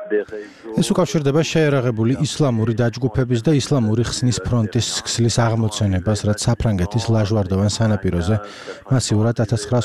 ეს უკავშირდება შეერაღებული ისლამური დაჯგუფების და ისლამური ხსნის ფრონტის ქსლის აღმოცენებას, რაც საფრანგეთის ლაჟვარდოვან სანაპიროზე მასიურად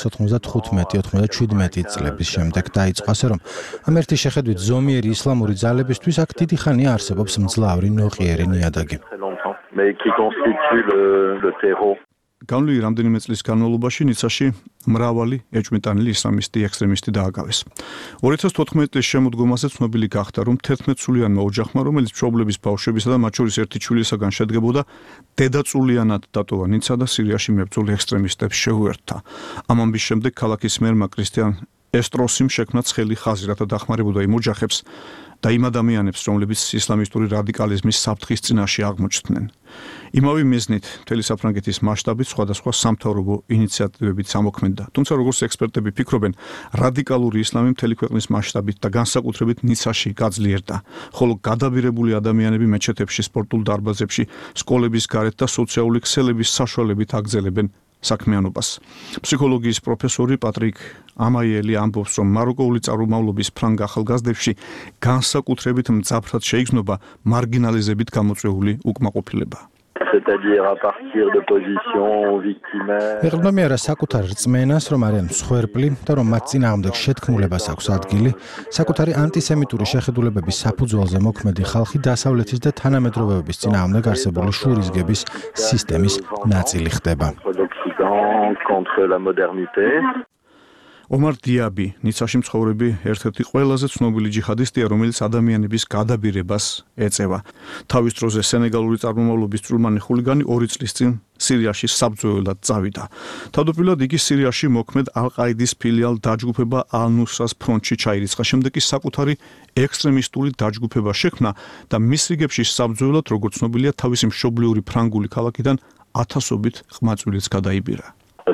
1995-97 წლების შემდეგ დაიწყო, ასე რომ ამ ერთი შეხედვით ზომიერი ისლამური ძალებისთვის აქ დიდი ხანია არსებობს მძლავრი ნოყიერი ნიადაგი. განვლილი რამდენიმე წლის განმავლობაში ნიცაში მრავალი ეჭვმიტანილი ისლამისტი ექსტრემისტი დააგავეს. 2014 წლის შემოდგომაზე ცნობილი გახდა, რომ 11-სულიანმა ოჯახმა, რომელიც მშობლების ბავშვებისა და მათ შორის ერთი ჩვილისაგან შედგებოდა, დედაწულიანად დატოვა ნიცა და სირიაში მებრძოლ ექსტრემისტებს შეუერთდა. ამ ამბის შემდეგ ქალაქის მერმა კრისტიან ესტროსიმ შექმნა ცხელი ხაზი, რათა დახმარებოდა იმ ოჯახებს და იმ ადამიანებს, რომლებიც ისლამისტური რადიკალიზმის საფრთხის წინაშე აღმოჩნდნენ. იმავე მიზნით მთელი საფრანგეთის მასშტაბით სხვადასხვა სამთავრობო ინიციატივებით ამოქმედდა. თუმცა როგორც ექსპერტები ფიქრობენ, რადიკალური ისლამი მთელი ქვეყნის მასშტაბით და განსაკუთრებით ნიცაში გაძლიერდა, ხოლო გადაბირებული ადამიანები მეჩეთებში, სპორტულ დარბაზებში, სკოლების გარეთ და სოციალური ქსელების საშუალებით აგრძელებენ საქმიანობას. ფსიქოლოგიის პროფესორი პატრიკ ამაიელი ამბობს, რომ მაროკოული წარმომავლობის ფრანგ ახალგაზრდებში განსაკუთრებით მძაფრად შეიგრძნობა მარგინალიზებით გამოწვეული უკმაყოფილება. C'est-à-dire à partir de positions victimaires. ეყრდნობიან რა საკუთარ რწმენას, რომ არიან მსხვერპლი და რომ მათ წინააღმდეგ შეთქმულებას აქვს ადგილი, საკუთარი ანტისემიტური შეხედულებების საფუძველზე მოქმედი ხალხი დასავლეთის და თანამედროვეობის წინააღმდეგ არსებული შურისგების სისტემის ნაწილი ხდება. Contre la modernité. ომარ დიაბი, ნიცაში მცხოვრები ერთ-ერთი ყველაზე ცნობილი ჯიჰადისტია, რომელიც ადამიანების გადაბირებას ეწევა. თავის დროზე სენეგალური წარმომავლობის წვრილმანი ხულიგანი 2 წლის წინ სირიაში საბრძოლველად წავიდა. თავდაპირველად იგი სირიაში მოქმედ ალ-ყაიდის ფილიალ დაჯგუფება ალ-ნუსრას ფრონტში ჩაირიცხა, შემდეგ კი საკუთარი ექსტრემისტული დაჯგუფება შექმნა და მის რიგებში საბრძოლველად, როგორც ცნობილია, თავისი მშობლიური ფრანგული ქალაქიდან ათასობით ყმაწვილიც გადაიბირა.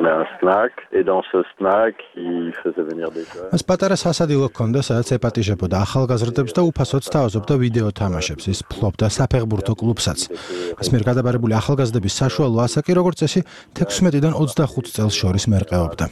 Et dans ce snack, il faisait venir des jeunes. მას პატარა სასადილო ჰქონდა, სადაც ეპატიჟებოდა ახალგაზრდებს და უფასოდ სთავაზობდა ვიდეო თამაშებს. ის ფლობდა საფეხბურთო კლუბსაც. მის მიერ გადაბარებული ახალგაზრდების საშუალო ასაკი, როგორც წესი, 16-დან 25 წელს შორის მერყეობდა.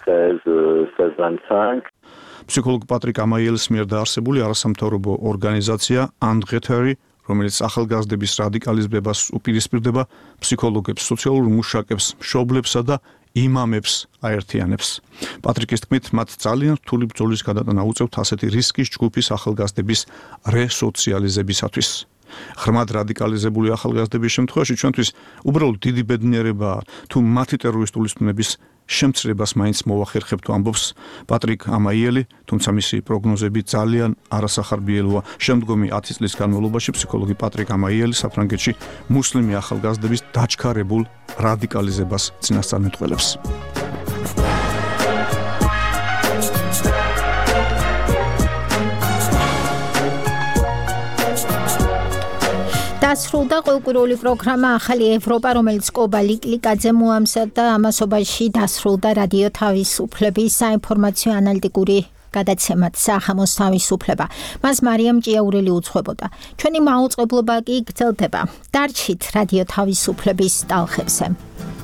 16-25. ფსიქოლოგ პატრიკ ამაიელის მიერ დაარსებული არასამთავრობო ორგანიზაცია ანდღეთერი, რომელიც ახალგაზრდების რადიკალიზებას უპირისპირდება, ფსიქოლოგებს, სოციალურ მუშაკებს, მშობლებსა და იმამებს აერთიანებს. პატრიკის თქმით, მათ ძალიან რთული ბრძოლის გადატანა უწევთ ასეთი რისკის ჯგუფის ახალგაზრდების რესოციალიზებისათვის. ღრმად რადიკალიზებული ახალგაზრდების შემთხვევაში ჩვენთვის უბრალოდ დიდი ბედნიერებაა, თუ მათი ტერორისტული სტუმრების შემცირებას მაინც მოვახერხებთ, ამბობს პატრიკ ამაიელი, თუმცა მისი პროგნოზები ძალიან არასახარბიელოა. შემდგომი 10 წლის განმავლობაში ფსიქოლოგი პატრიკ ამაიელი საფრანგეთში მუსლიმი ახალგაზრდების დაჩქარებულ რადიკალიზებას წინასწარმეტყველებს. დასრულდა ყოველკვირეული პროგრამა ახალი ევროპა, რომელიც კობა ლიკლიკაძე მოამზადდა. ამასობაში დასრულდა რადიო თავისუფლების საინფორმაციო ანალიტიკური გადაცემად სახამოს თავისუფლება. მას მარიამ ჭიაურელი უძღვებოდა. ჩვენი მაუწყებლობა კი გრძელდება. დარჩით რადიო თავისუფლების ტალხებზე.